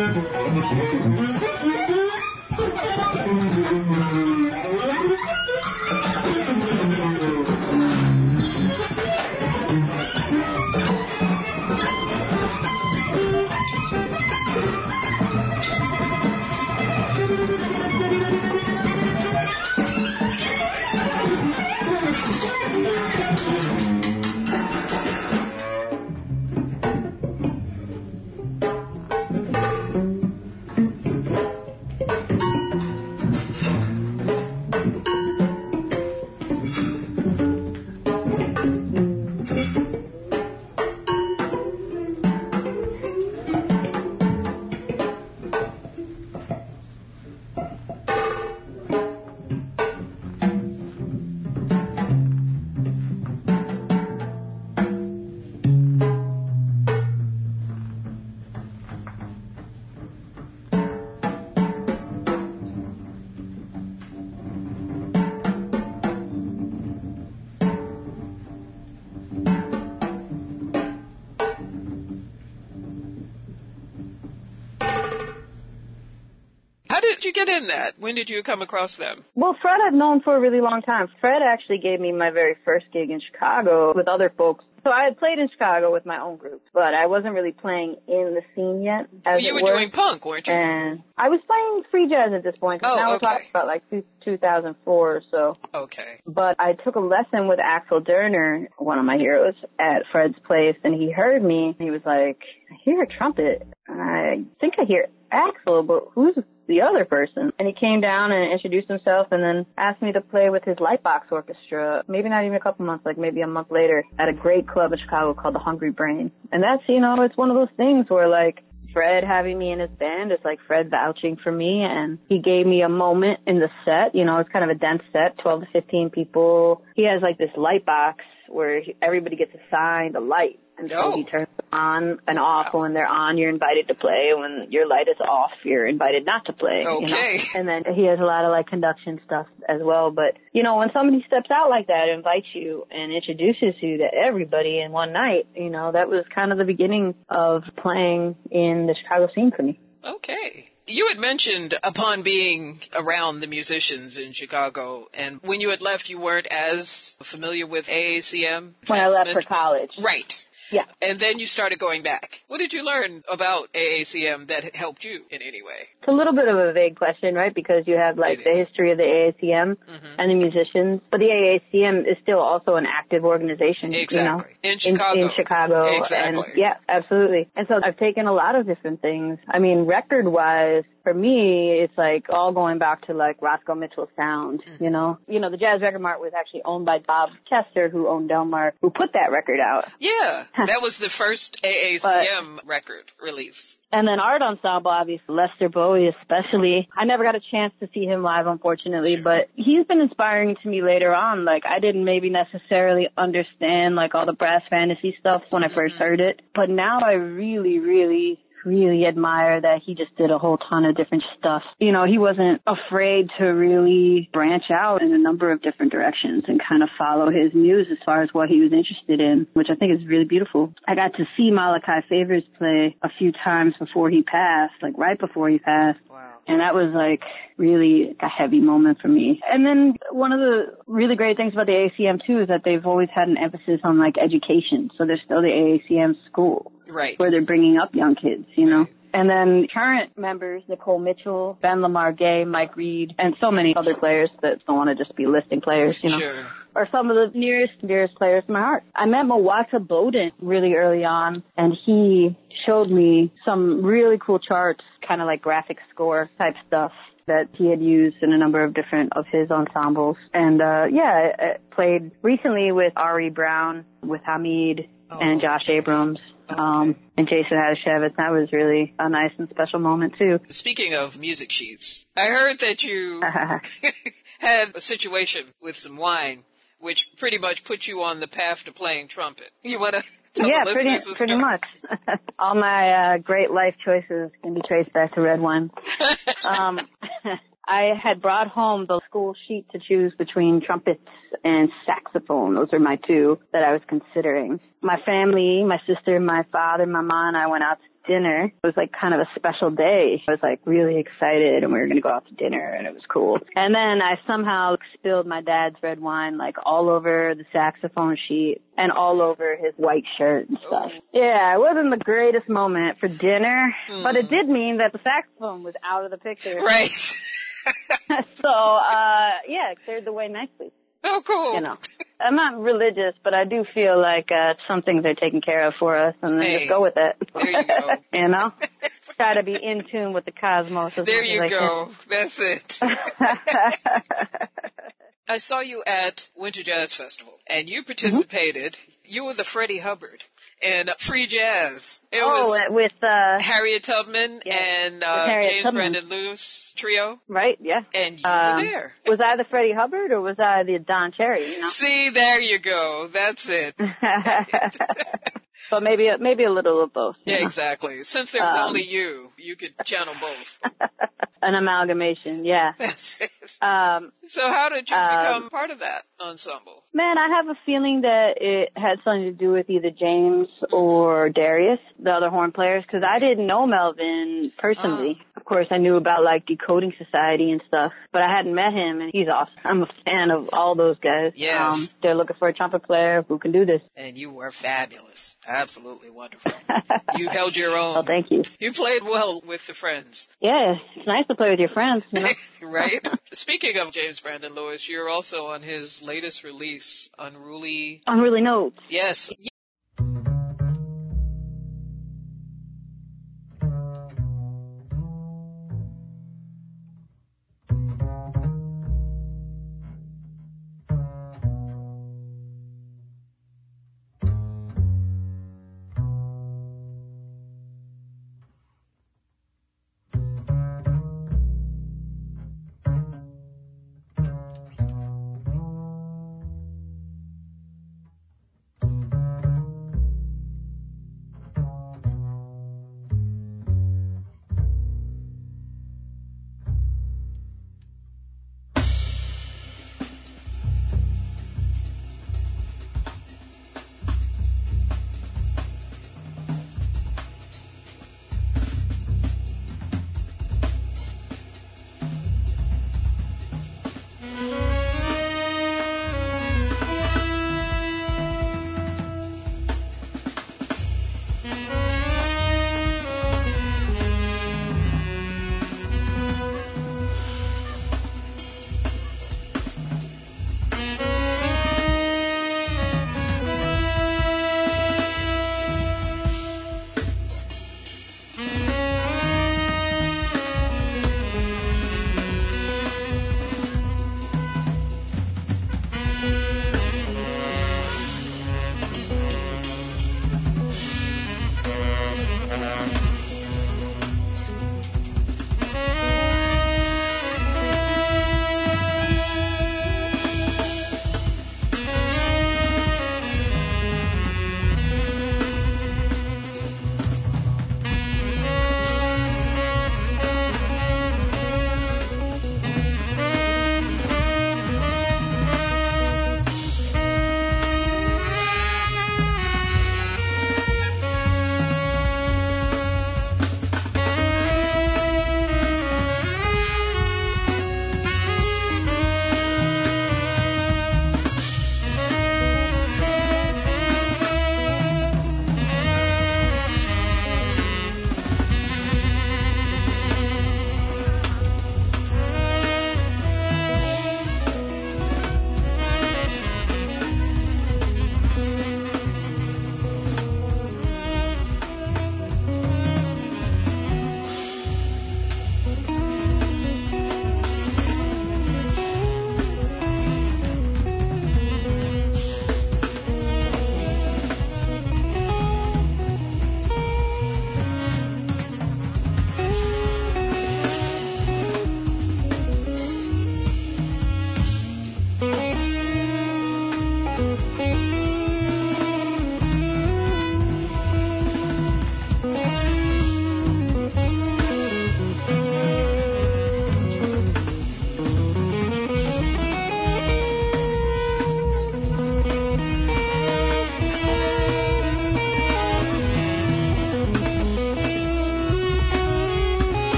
How did you get in that? When did you come across them? Well, Fred I've known for a really long time. Fred actually gave me my very first gig in Chicago with other folks. So I had played in Chicago with my own group, but I wasn't really playing in the scene yet. You were doing punk, weren't you? And I was playing free jazz at this point. Oh, now okay. we're talking about like 2004 or so. Okay. But I took a lesson with Axel Derner, one of my heroes, at Fred's place, and he heard me. He was like, I hear a trumpet. I think I hear Axel, but who's the other person? And he came down and introduced himself and then asked me to play with his Lightbox Orchestra, maybe not even a couple months, like maybe a month later, at a great club in Chicago called the Hungry Brain. And that's, it's one of those things where like Fred having me in his band is like Fred vouching for me, and he gave me a moment in the set. It's kind of a dense set, 12 to 15 people. He has like this light box where everybody gets assigned a light. And so he turns them on and off. When they're on, you're invited to play. When your light is off, you're invited not to play. Okay. And then he has a lot of like conduction stuff as well. But, when somebody steps out like that, invites you and introduces you to everybody in one night, that was kind of the beginning of playing in the Chicago scene for me. Okay. You had mentioned upon being around the musicians in Chicago, and when you had left, you weren't as familiar with AACM? When I left for college. Right. Yeah. And then you started going back. What did you learn about AACM that helped you in any way? It's a little bit of a vague question, right? Because you have like the history of the AACM and the musicians, but the AACM is still also an active organization. Exactly. In Chicago. In Chicago. Exactly. And, yeah, absolutely. And so I've taken a lot of different things. I mean, record-wise, for me, it's like all going back to like Roscoe Mitchell sound, the Jazz Record Mart was actually owned by Bob Chester, who owned Delmar, who put that record out. Yeah, that was the first AACM record release. And then Art Ensemble, obviously, Lester Bowie especially. I never got a chance to see him live, unfortunately, but he's been inspiring to me later on. Like, I didn't maybe necessarily understand like all the brass fantasy stuff when I first heard it, but now I really, really admire that he just did a whole ton of different stuff. He wasn't afraid to really branch out in a number of different directions and kind of follow his muse as far as what he was interested in, which I think is really beautiful. I got to see Malachi Favors play a few times before he passed, like right before he passed. Wow. And that was like really a heavy moment for me. And then one of the really great things about the AACM too is that they've always had an emphasis on like education. So there's still the AACM school. Right. Where they're bringing up young kids, Right. And then current members, Nicole Mitchell, Ben Lamar Gay, Mike Reed, and so many other players that don't want to just be listing players, Sure. are some of the dearest players to my heart. I met Mawata Bowden really early on, and he showed me some really cool charts, kind of like graphic score type stuff that he had used in a number of different of his ensembles. And, I played recently with Ari Brown, with Hamid, and Josh Abrams. And Jason Hadashevitz. That was really a nice and special moment, too. Speaking of music sheets, I heard that you had a situation with some wine, which pretty much put you on the path to playing trumpet. You want to tell the listeners the story? Pretty much. All my great life choices can be traced back to red wine. I had brought home the school sheet to choose between trumpets and saxophone. Those are my two that I was considering. My family, my sister, my father, my mom, and I went out dinner. It was like kind of a special day. I was like really excited and we were going to go out to dinner and it was cool. And then I somehow spilled my dad's red wine like all over the saxophone sheet and all over his white shirt and stuff. Yeah, it wasn't the greatest moment for dinner, but it did mean that the saxophone was out of the picture. Right. So, yeah, it cleared the way nicely. Oh, cool. You know, I'm not religious, but I do feel like some things are taken care of for us, and then just go with it. There you go. You know? Try to be in tune with the cosmos. There you go. That's it. I saw you at Winter Jazz Festival, and you participated. You were the Freddie Hubbard in Free Jazz. It was with Harriet Tubman and James Brandon Lewis trio. Right, yeah. And you were there. Was I the Freddie Hubbard or was I the Don Cherry, you know? See, there you go. That's it. But maybe a little of both. Yeah, exactly. Since there was only you could channel both. An amalgamation, yeah. That's it. So how did you become part of that ensemble? Man, I have a feeling that it had something to do with either James or Darius, the other horn players, because I didn't know Melvin personally. Of course, I knew about like Decoding Society and stuff, but I hadn't met him, and he's awesome. I'm a fan of all those guys. Yes. They're looking for a trumpet player who can do this. And you were fabulous. Absolutely wonderful. You held your own. Oh, thank you. You played well with the friends. Yeah, it's nice to play with your friends, you know? Right? Speaking of James Brandon Lewis, you're also on his latest release, Unruly Notes. Yes.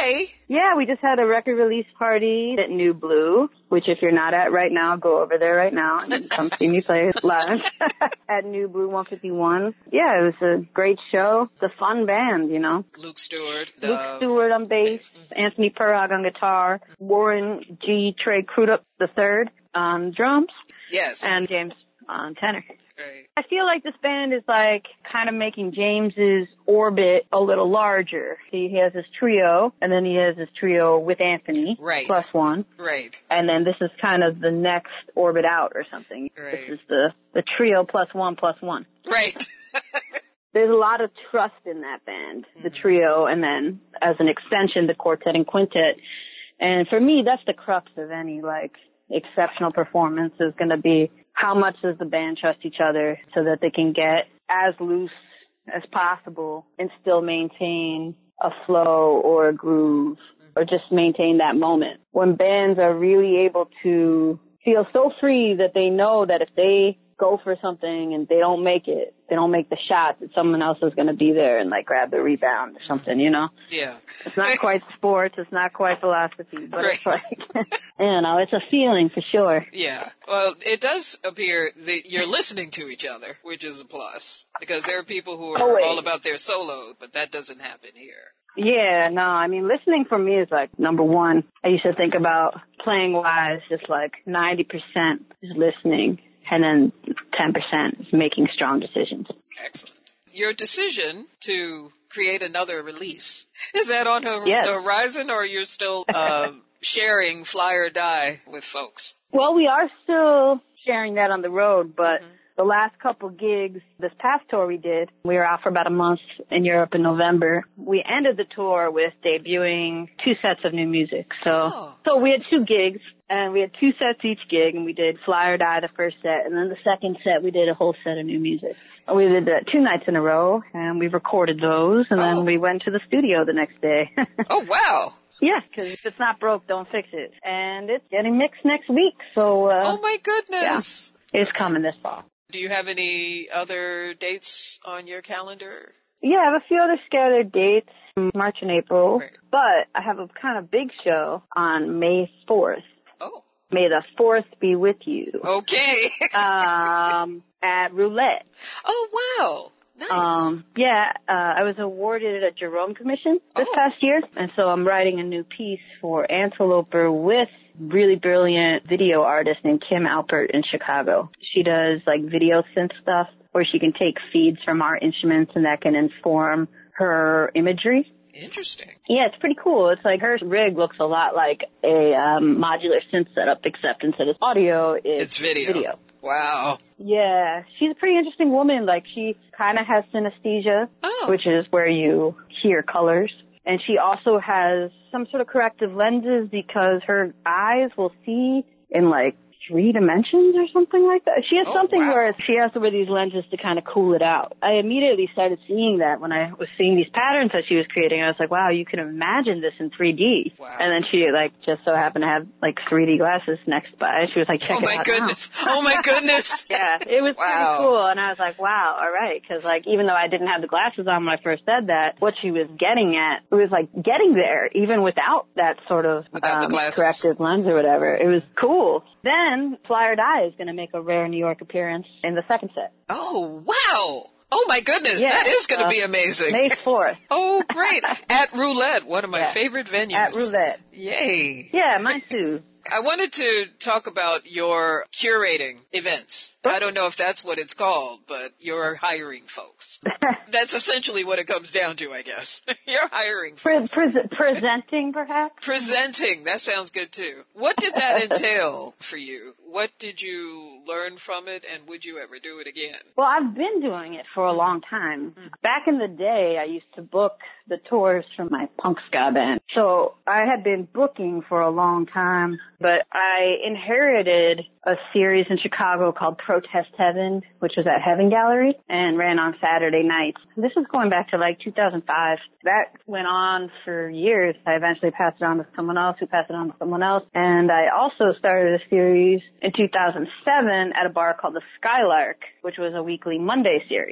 Yay! Yeah, we just had a record release party at New Blue, which if you're not at right now, go over there right now and come see me play live at New Blue 151. Yeah, it was a great show. It's a fun band, you know. Luke Stewart. Luke Stewart on bass, Anthony Perrog on guitar, Warren G. Trey Crudup III on drums. Yes. And James on tenor. Right. I feel like this band is like kind of making James's orbit a little larger. He has his trio, and then he has his trio with Anthony, right, plus one. Right. And then this is kind of the next orbit out or something. Right. This is the trio plus one plus one. Right. There's a lot of trust in that band, the trio, and then as an extension, the quartet and quintet. And for me, that's the crux of any like exceptional performance is going to be how much does the band trust each other so that they can get as loose as possible and still maintain a flow or a groove or just maintain that moment. When bands are really able to feel so free that they know that if they go for something and they don't make it, they don't make the shot, that someone else is going to be there and like grab the rebound or something, you know? Yeah. It's not quite sports, it's not quite philosophy, but right. It's like, you know, it's a feeling for sure. Yeah. Well, it does appear that you're listening to each other, which is a plus, because there are people who are all about their solo, but that doesn't happen here. Yeah, no, I mean, listening for me is like number one. I used to think about playing wise, just like 90% is listening. And then 10% is making strong decisions. Excellent. Your decision to create another release, is that on the horizon, or you're still sharing Fly or Die with folks? Well, we are still sharing that on the road, but the last couple gigs, this past tour we did, we were out for about a month in Europe in November. We ended the tour with debuting 2 sets of new music. So we had 2 gigs, and we had 2 sets each gig, and we did Fly or Die the first set, and then the second set we did a whole set of new music. We did that 2 nights in a row, and we recorded those, and then we went to the studio the next day. Oh, wow. Yeah, because if it's not broke, don't fix it. And it's getting mixed next week, so... oh, my goodness. Yeah, it's coming this fall. Do you have any other dates on your calendar? Yeah, I have a few other scattered dates, March and April, but I have a kind of big show on May 4th. Oh. May the 4th be with you. Okay. At Roulette. Oh, wow. Nice. I was awarded a Jerome Commission this past year, and so I'm writing a new piece for Anteloper with really brilliant video artist named Kim Alpert in Chicago. She does like video synth stuff where she can take feeds from our instruments and that can inform her imagery. Interesting. Yeah, it's pretty cool. It's like her rig looks a lot like a modular synth setup, except instead of audio, it's video. Wow. Yeah, she's a pretty interesting woman. Like, she kind of has synesthesia, which is where you hear colors. And she also has some sort of corrective lenses because her eyes will see in, like, 3 dimensions or something like that. She has something where she has to wear these lenses to kind of cool it out. I immediately started seeing that when I was seeing these patterns that she was creating. I was like, wow, you can imagine this in 3D. Wow. And then she like just so happened to have like 3D glasses next by. She was like, check it out. Oh my goodness. Oh my goodness. Yeah, it was pretty cool. And I was like, wow, all right. Cause like, even though I didn't have the glasses on when I first said that, what she was getting at, it was like getting there even without that sort of corrective lens or whatever. It was cool. Then Fly or Die is going to make a rare New York appearance in the second set. Oh, wow. Oh, my goodness. Yeah, that is going to be amazing. May 4th. Oh, great. At Roulette, one of my favorite venues. At Roulette. Yay. Yeah, mine too. I wanted to talk about your curating events. I don't know if that's what it's called, but you're hiring folks. That's essentially what it comes down to, I guess. You're hiring folks. Presenting, perhaps? Presenting. That sounds good, too. What did that entail for you? What did you learn from it, and would you ever do it again? Well, I've been doing it for a long time. Back in the day, I used to book the tours from my punk ska band. So I had been booking for a long time, but I inherited a series in Chicago called Protest Heaven, which was at Heaven Gallery and ran on Saturday nights. This is going back to like 2005. That went on for years. I eventually passed it on to someone else who passed it on to someone else. And I also started a series in 2007 at a bar called the Skylark, which was a weekly Monday series.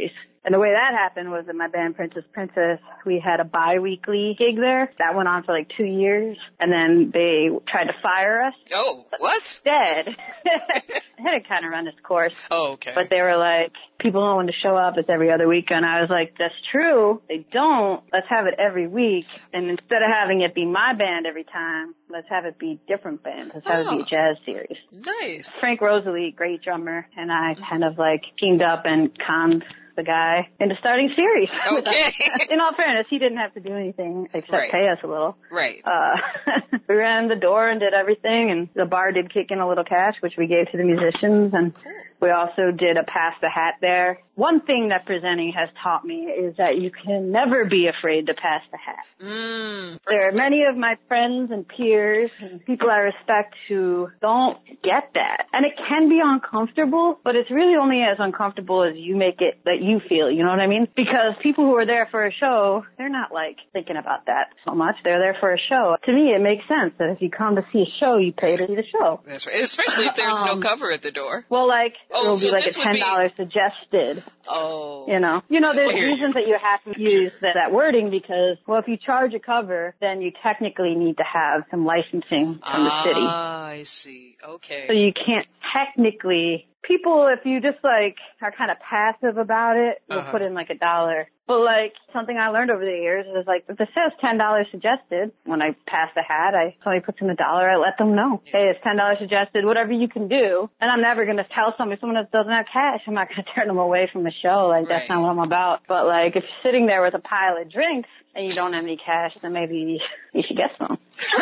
And the way that happened was that my band Princess, we had a bi-weekly gig there. That went on for like 2 years. And then they tried to fire us. Oh, what? Instead, it had kind of run its course. Oh, okay. But they were like, people don't want to show up. It's every other weekend. I was like, that's true. They don't. Let's have it every week. And instead of having it be my band every time, let's have it be different bands. Let's have it be a jazz series. Nice. Frank Rosalie, great drummer, and I kind of like teamed up and conned the guy into starting series. Okay. In all fairness, he didn't have to do anything except pay us a little. Right. We ran the door and did everything, and the bar did kick in a little cash, which we gave to the musicians, and we also did a pass the hat there. One thing that presenting has taught me is that you can never be afraid to pass the hat. There are many of my friends and peers and people I respect who don't get that. And it can be uncomfortable, but it's really only as uncomfortable as you make it that you feel, you know what I mean? Because people who are there for a show, they're not like thinking about that so much. They're there for a show. To me, it makes sense that if you come to see a show, you pay to see the show. That's right. Especially if there's no cover at the door. Well, like, it'll so be like a $10 suggested. Oh. You know, there's reasons that you have to use that wording because, well, if you charge a cover, then you technically need to have some licensing from the city. Ah, I see. Okay. So you can't technically, people, if you just like are kind of passive about it, will put in like $1. But like something I learned over the years is like if it says $10 suggested, when I pass the hat, somebody puts in $1, I let them know. Hey, it's $10 suggested, whatever you can do. And I'm never going to tell someone that doesn't have cash, I'm not going to turn them away from the show. Like that's not what I'm about. But like if you're sitting there with a pile of drinks and you don't have any cash, then maybe you should get some.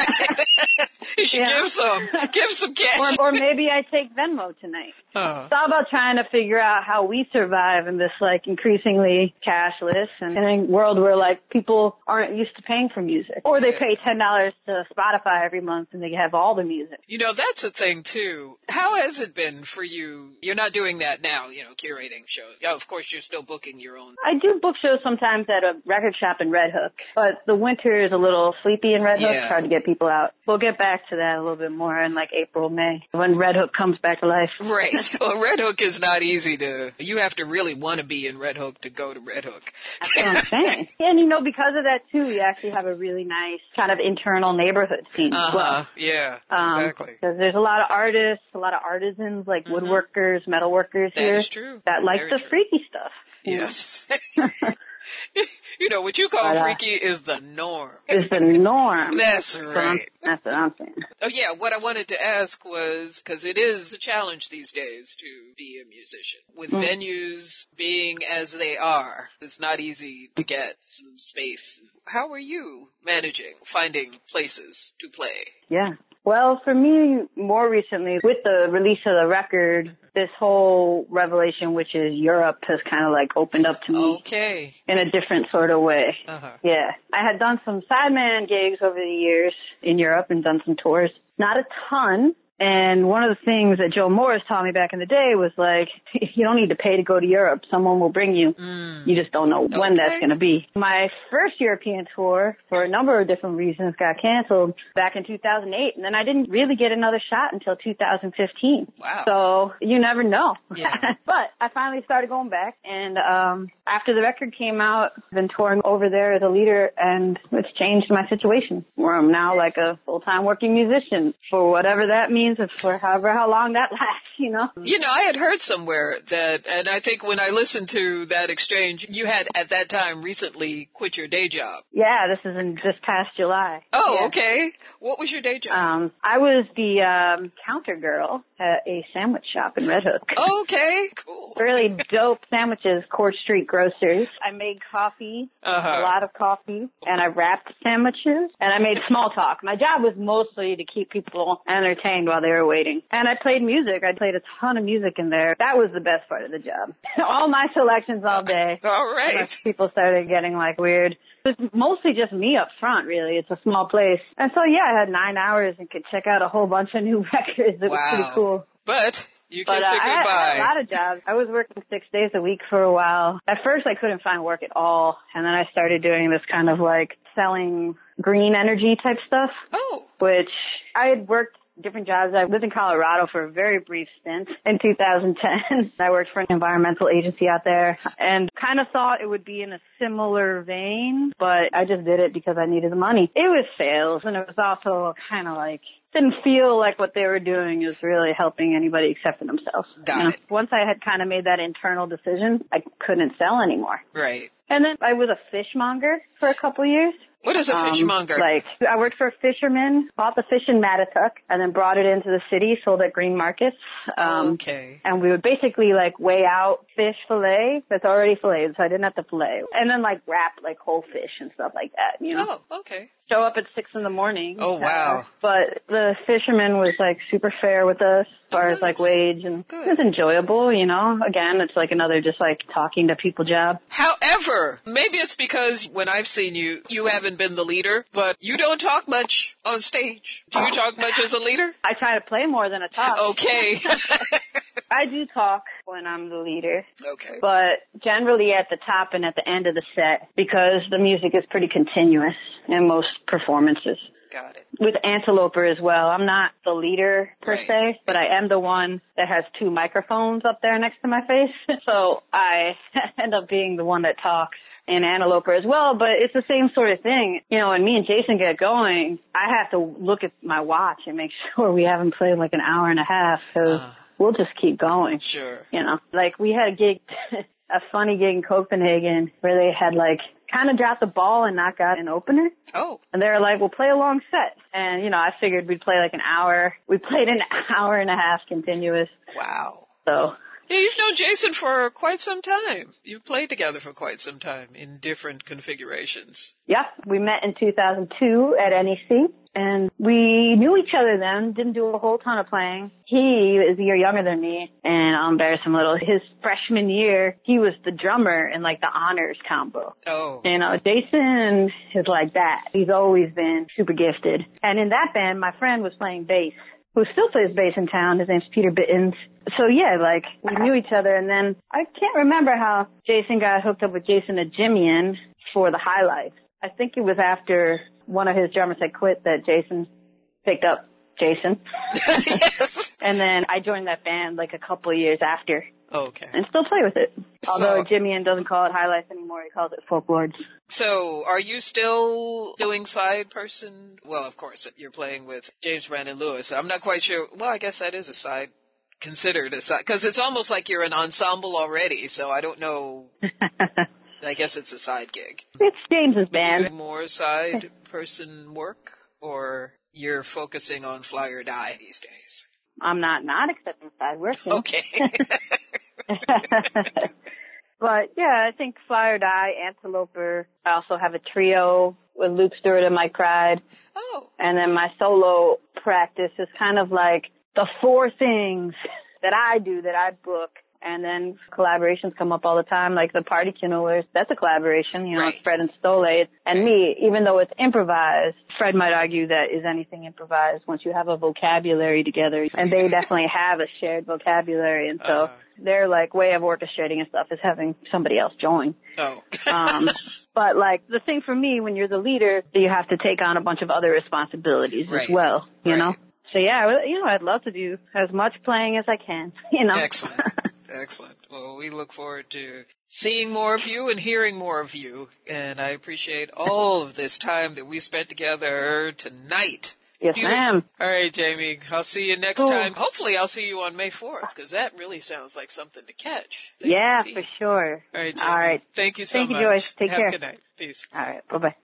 You should give some cash. Or maybe I take Venmo tonight. It's all about trying to figure out how we survive in this like increasingly cashless and in a world where like people aren't used to paying for music. Or they pay $10 to Spotify every month and they have all the music. That's a thing too. How has it been for you? You're not doing that now, curating shows. Yeah, of course you're still booking your own. I do book shows sometimes at a record shop in Red Hook, but the winter is a little sleepy in Red Hook. It's hard to get people out. We'll get back to that a little bit more in like April, May, when Red Hook comes back to life. Right. Well, Red Hook is not easy you have to really want to be in Red Hook to go to Red Hook. That's what I'm saying. And because of that too, we actually have a really nice kind of internal neighborhood scene as well. Yeah, exactly. Because there's a lot of artists, a lot of artisans like woodworkers, metalworkers here. That is true. That like the freaky stuff. Yes. What you call freaky is the norm. Is the norm. That's right. That's what I'm saying. Oh, yeah, what I wanted to ask was, because it is a challenge these days to be a musician. With venues being as they are, it's not easy to get some space. How are you finding places to play? Yeah. Well, for me, more recently, with the release of the record, this whole revelation, which is Europe, has kind of like opened up to me in a different sort of way. Yeah. I had done some sideman gigs over the years in Europe and done some tours. Not a ton. And one of the things that Joe Morris taught me back in the day was like, you don't need to pay to go to Europe. Someone will bring you. You just don't know when that's going to be. My first European tour, for a number of different reasons, got canceled back in 2008. And then I didn't really get another shot until 2015. Wow. So you never know. Yeah. But I finally started going back. And after the record came out, I've been touring over there as a leader. And it's changed my situation, where I'm now like a full-time working musician for whatever that means. For how long that lasts, I had heard somewhere that, and I think when I listened to that exchange, you had at that time recently quit your day job. Yeah, this is in this past July. Oh, okay. What was your day job? I was the counter girl at a sandwich shop in Red Hook. Okay, cool. Really dope sandwiches, Court Street Grocers. I made coffee, a lot of coffee, and I wrapped sandwiches, and I made small talk. My job was mostly to keep people entertained while they were waiting. And I played music. I played a ton of music in there. That was the best part of the job. All my selections all day. All right. People started getting like weird. It was mostly just me up front, really. It's a small place. And so, I had 9 hours and could check out a whole bunch of new records. It was pretty cool. But you kissed it goodbye. I had a lot of jobs. I was working 6 days a week for a while. At first, I couldn't find work at all. And then I started doing this kind of like selling green energy type stuff. Oh. Which I had worked different jobs. I lived in Colorado for a very brief stint in 2010. I worked for an environmental agency out there and kind of thought it would be in a similar vein, but I just did it because I needed the money. It was sales, and it was also kind of like, didn't feel like what they were doing is really helping anybody except for themselves. Got it. Once I had kind of made that internal decision, I couldn't sell anymore. Right. And then I was a fishmonger for a couple years. What is a fishmonger? Like, I worked for a fisherman, bought the fish in Mattituck, and then brought it into the city, sold at green markets. Okay. And we would basically, like, weigh out fish fillet that's already filleted, so I didn't have to fillet. And then, like, wrap, like, whole fish and stuff like that, you know? Oh, okay. Show up at 6 in the morning. Oh, wow. But the fisherman was, like, super fair with us as far as, like, wage, and it was enjoyable, you know? Again, it's, like, another just, like, talking to people job. However, maybe it's because when I've seen you, you haven't been the leader, but you don't talk much on stage. Do you talk much as a leader? I try to play more than I talk. Okay. I do talk when I'm the leader. Okay. But generally at the top and at the end of the set, because the music is pretty continuous in most performances. Got it. With Anteloper as well, I'm not the leader per se, but I am the one that has 2 microphones up there next to my face. So I end up being the one that talks in Anteloper as well, but it's the same sort of thing. You know, when me and Jason get going, I have to look at my watch and make sure we haven't played like an hour and a half, because we'll just keep going. Sure. You know, like we had a gig, a funny gig in Copenhagen where they had like kind of dropped the ball and not got an opener. Oh. And they were like, we'll play a long set. And, you know, I figured we'd play like an hour. We played an hour and a half continuous. Wow. So. Yeah, you've known Jason for quite some time. You've played together for quite some time in different configurations. Yeah, we met in 2002 at NEC, and we knew each other then, didn't do a whole ton of playing. He is a year younger than me, and I'll embarrass him a little. His freshman year, he was the drummer in like the honors combo. Oh. You know, Jason is like that. He's always been super gifted. And in that band, my friend was playing bass, who still plays bass in town. His name's Peter Bittens. So yeah, like, we knew each other, and then I can't remember how Jason got hooked up with Jason Adjemian for the Highlights. I think it was after one of his drummers had quit that Jason picked up Jason. Yes. And then I joined that band like a couple of years after. Okay. And still play with it. Although Adjemian doesn't call it Highlights anymore, he calls it Folklords. So, are you still doing side person? Well, of course, you're playing with James Brandon Lewis. I'm not quite sure. Well, I guess that is a side, considered a side, because it's almost like you're an ensemble already, so I don't know. I guess it's a side gig. It's James's band. Do you have more side person work, or you're focusing on Fly or Die these days? I'm not accepting side work. Okay. But yeah, I think Fly or Die, Anteloper. I also have a trio with Luke Stewart and Mike Pride. Oh. And then my solo practice is kind of like the 4 things that I do, that I book. And then collaborations come up all the time, like the Party Canoers. That's a collaboration, you know, right. It's Fred and Stole. And me, even though it's improvised, Fred might argue that is anything improvised once you have a vocabulary together. And they definitely have a shared vocabulary. And so their, like, way of orchestrating and stuff is having somebody else join. Oh. But, like, the thing for me, when you're the leader, you have to take on a bunch of other responsibilities as well, you know? So, yeah, you know, I'd love to do as much playing as I can, you know? Excellent. Excellent. Well, we look forward to seeing more of you and hearing more of you. And I appreciate all of this time that we spent together tonight. Yes, ma'am. All right, Jamie. I'll see you next time. Hopefully I'll see you on May 4th, because that really sounds like something to catch. Yeah, for sure. All right, Jamie. All right. Thank you so much. Thank you, Joyce. Take care. Have a good night. Peace. All right. Bye-bye.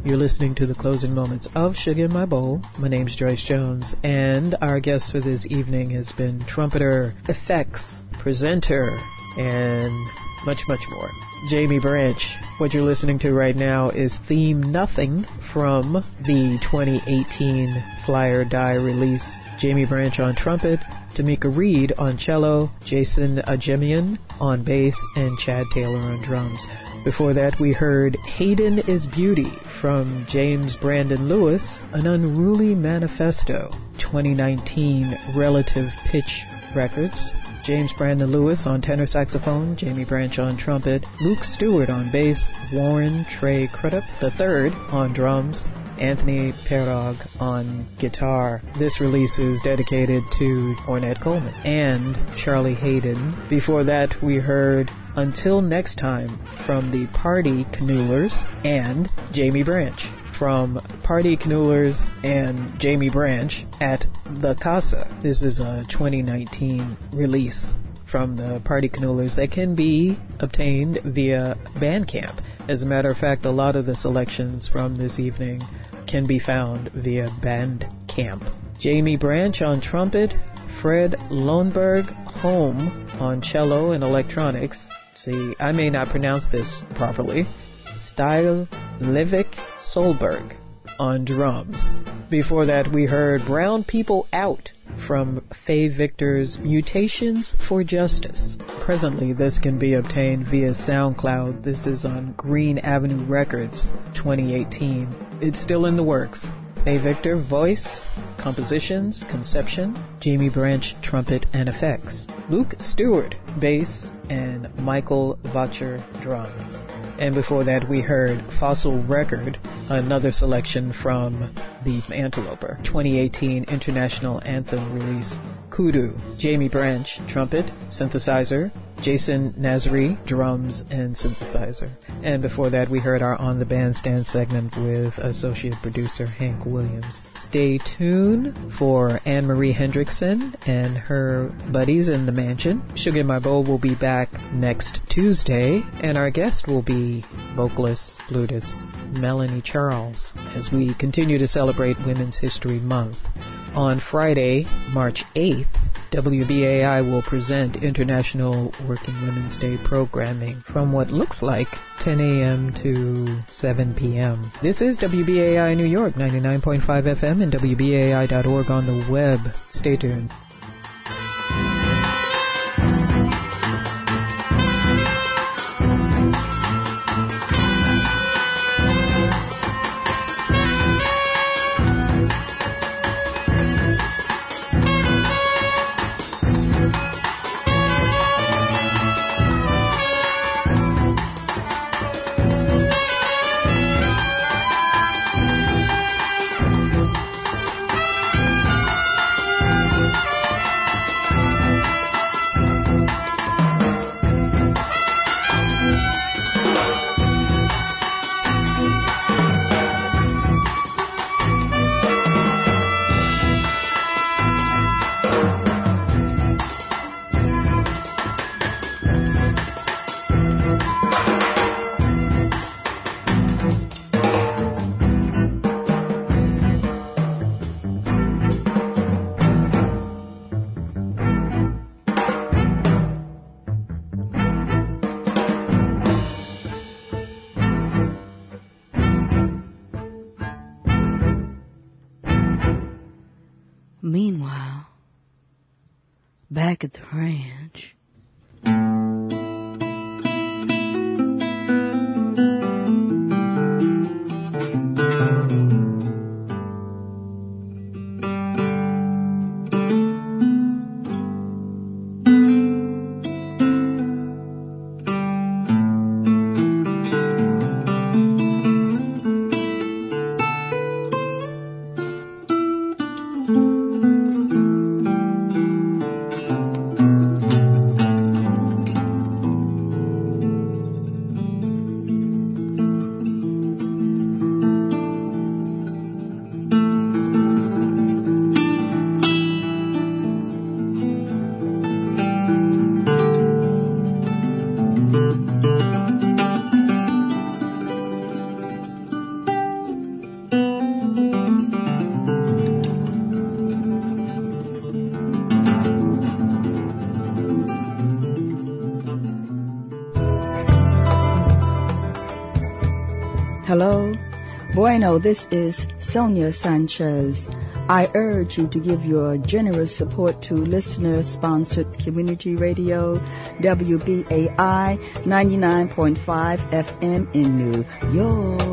You're listening to the closing moments of Sugar in My Bowl. My name's Joyce Jones, and our guest for this evening has been trumpeter, effects, presenter, and much, much more, Jamie Branch. What you're listening to right now is Theme Nothing from the 2018 Fly or Die release. Jamie Branch on trumpet, Tamika Reed on cello, Jason Ajemian on bass, and Chad Taylor on drums. Before that, we heard Hayden is Beauty from James Brandon Lewis, An Unruly Manifesto, 2019 Relative Pitch Records. James Brandon Lewis on tenor saxophone, Jamie Branch on trumpet, Luke Stewart on bass, Warren Trey Crudup III on drums, Anthony Perrog on guitar. This release is dedicated to Ornette Coleman and Charlie Hayden. Before that, we heard Until Next Time from the Party Canoolers and Jamie Branch. From Party Canoolers and Jamie Branch at The Casa. This is a 2019 release from the Party Canoolers that can be obtained via Bandcamp. As a matter of fact, a lot of the selections from this evening can be found via Bandcamp. Jamie Branch on trumpet, Fred Lohnberg Home on cello and electronics. See, I may not pronounce this properly. Style Livik Solberg on drums. Before that, we heard Brown People Out from Faye Victor's Mutations for Justice. Presently, this can be obtained via SoundCloud. This is on Green Avenue Records 2018. It's still in the works. Faye Victor, voice, compositions, conception, Jamie Branch, trumpet and effects, Luke Stewart, bass, and Michael Vacher, drums. And before that, we heard Fossil Record, another selection from the Anteloper 2018 International Anthem release, Kudu, Jamie Branch, trumpet, synthesizer, Jason Nazari, drums and synthesizer. And before that, we heard our On the Bandstand segment with associate producer Hank Williams. Stay tuned for Anne-Marie Hendrickson and her buddies in the mansion. Sugar in My Bowl will be back next Tuesday, and our guest will be vocalist, flutist Melanie Charles as we continue to celebrate Women's History Month. On Friday, March 8th, WBAI will present International Working Women's Day programming from what looks like 10 a.m. to 7 p.m. This is WBAI New York, 99.5 FM and WBAI.org on the web. Stay tuned. Meanwhile, back at the ranch, Hello? Bueno, this is Sonia Sanchez. I urge you to give your generous support to listener-sponsored community radio, WBAI 99.5 FM in New York.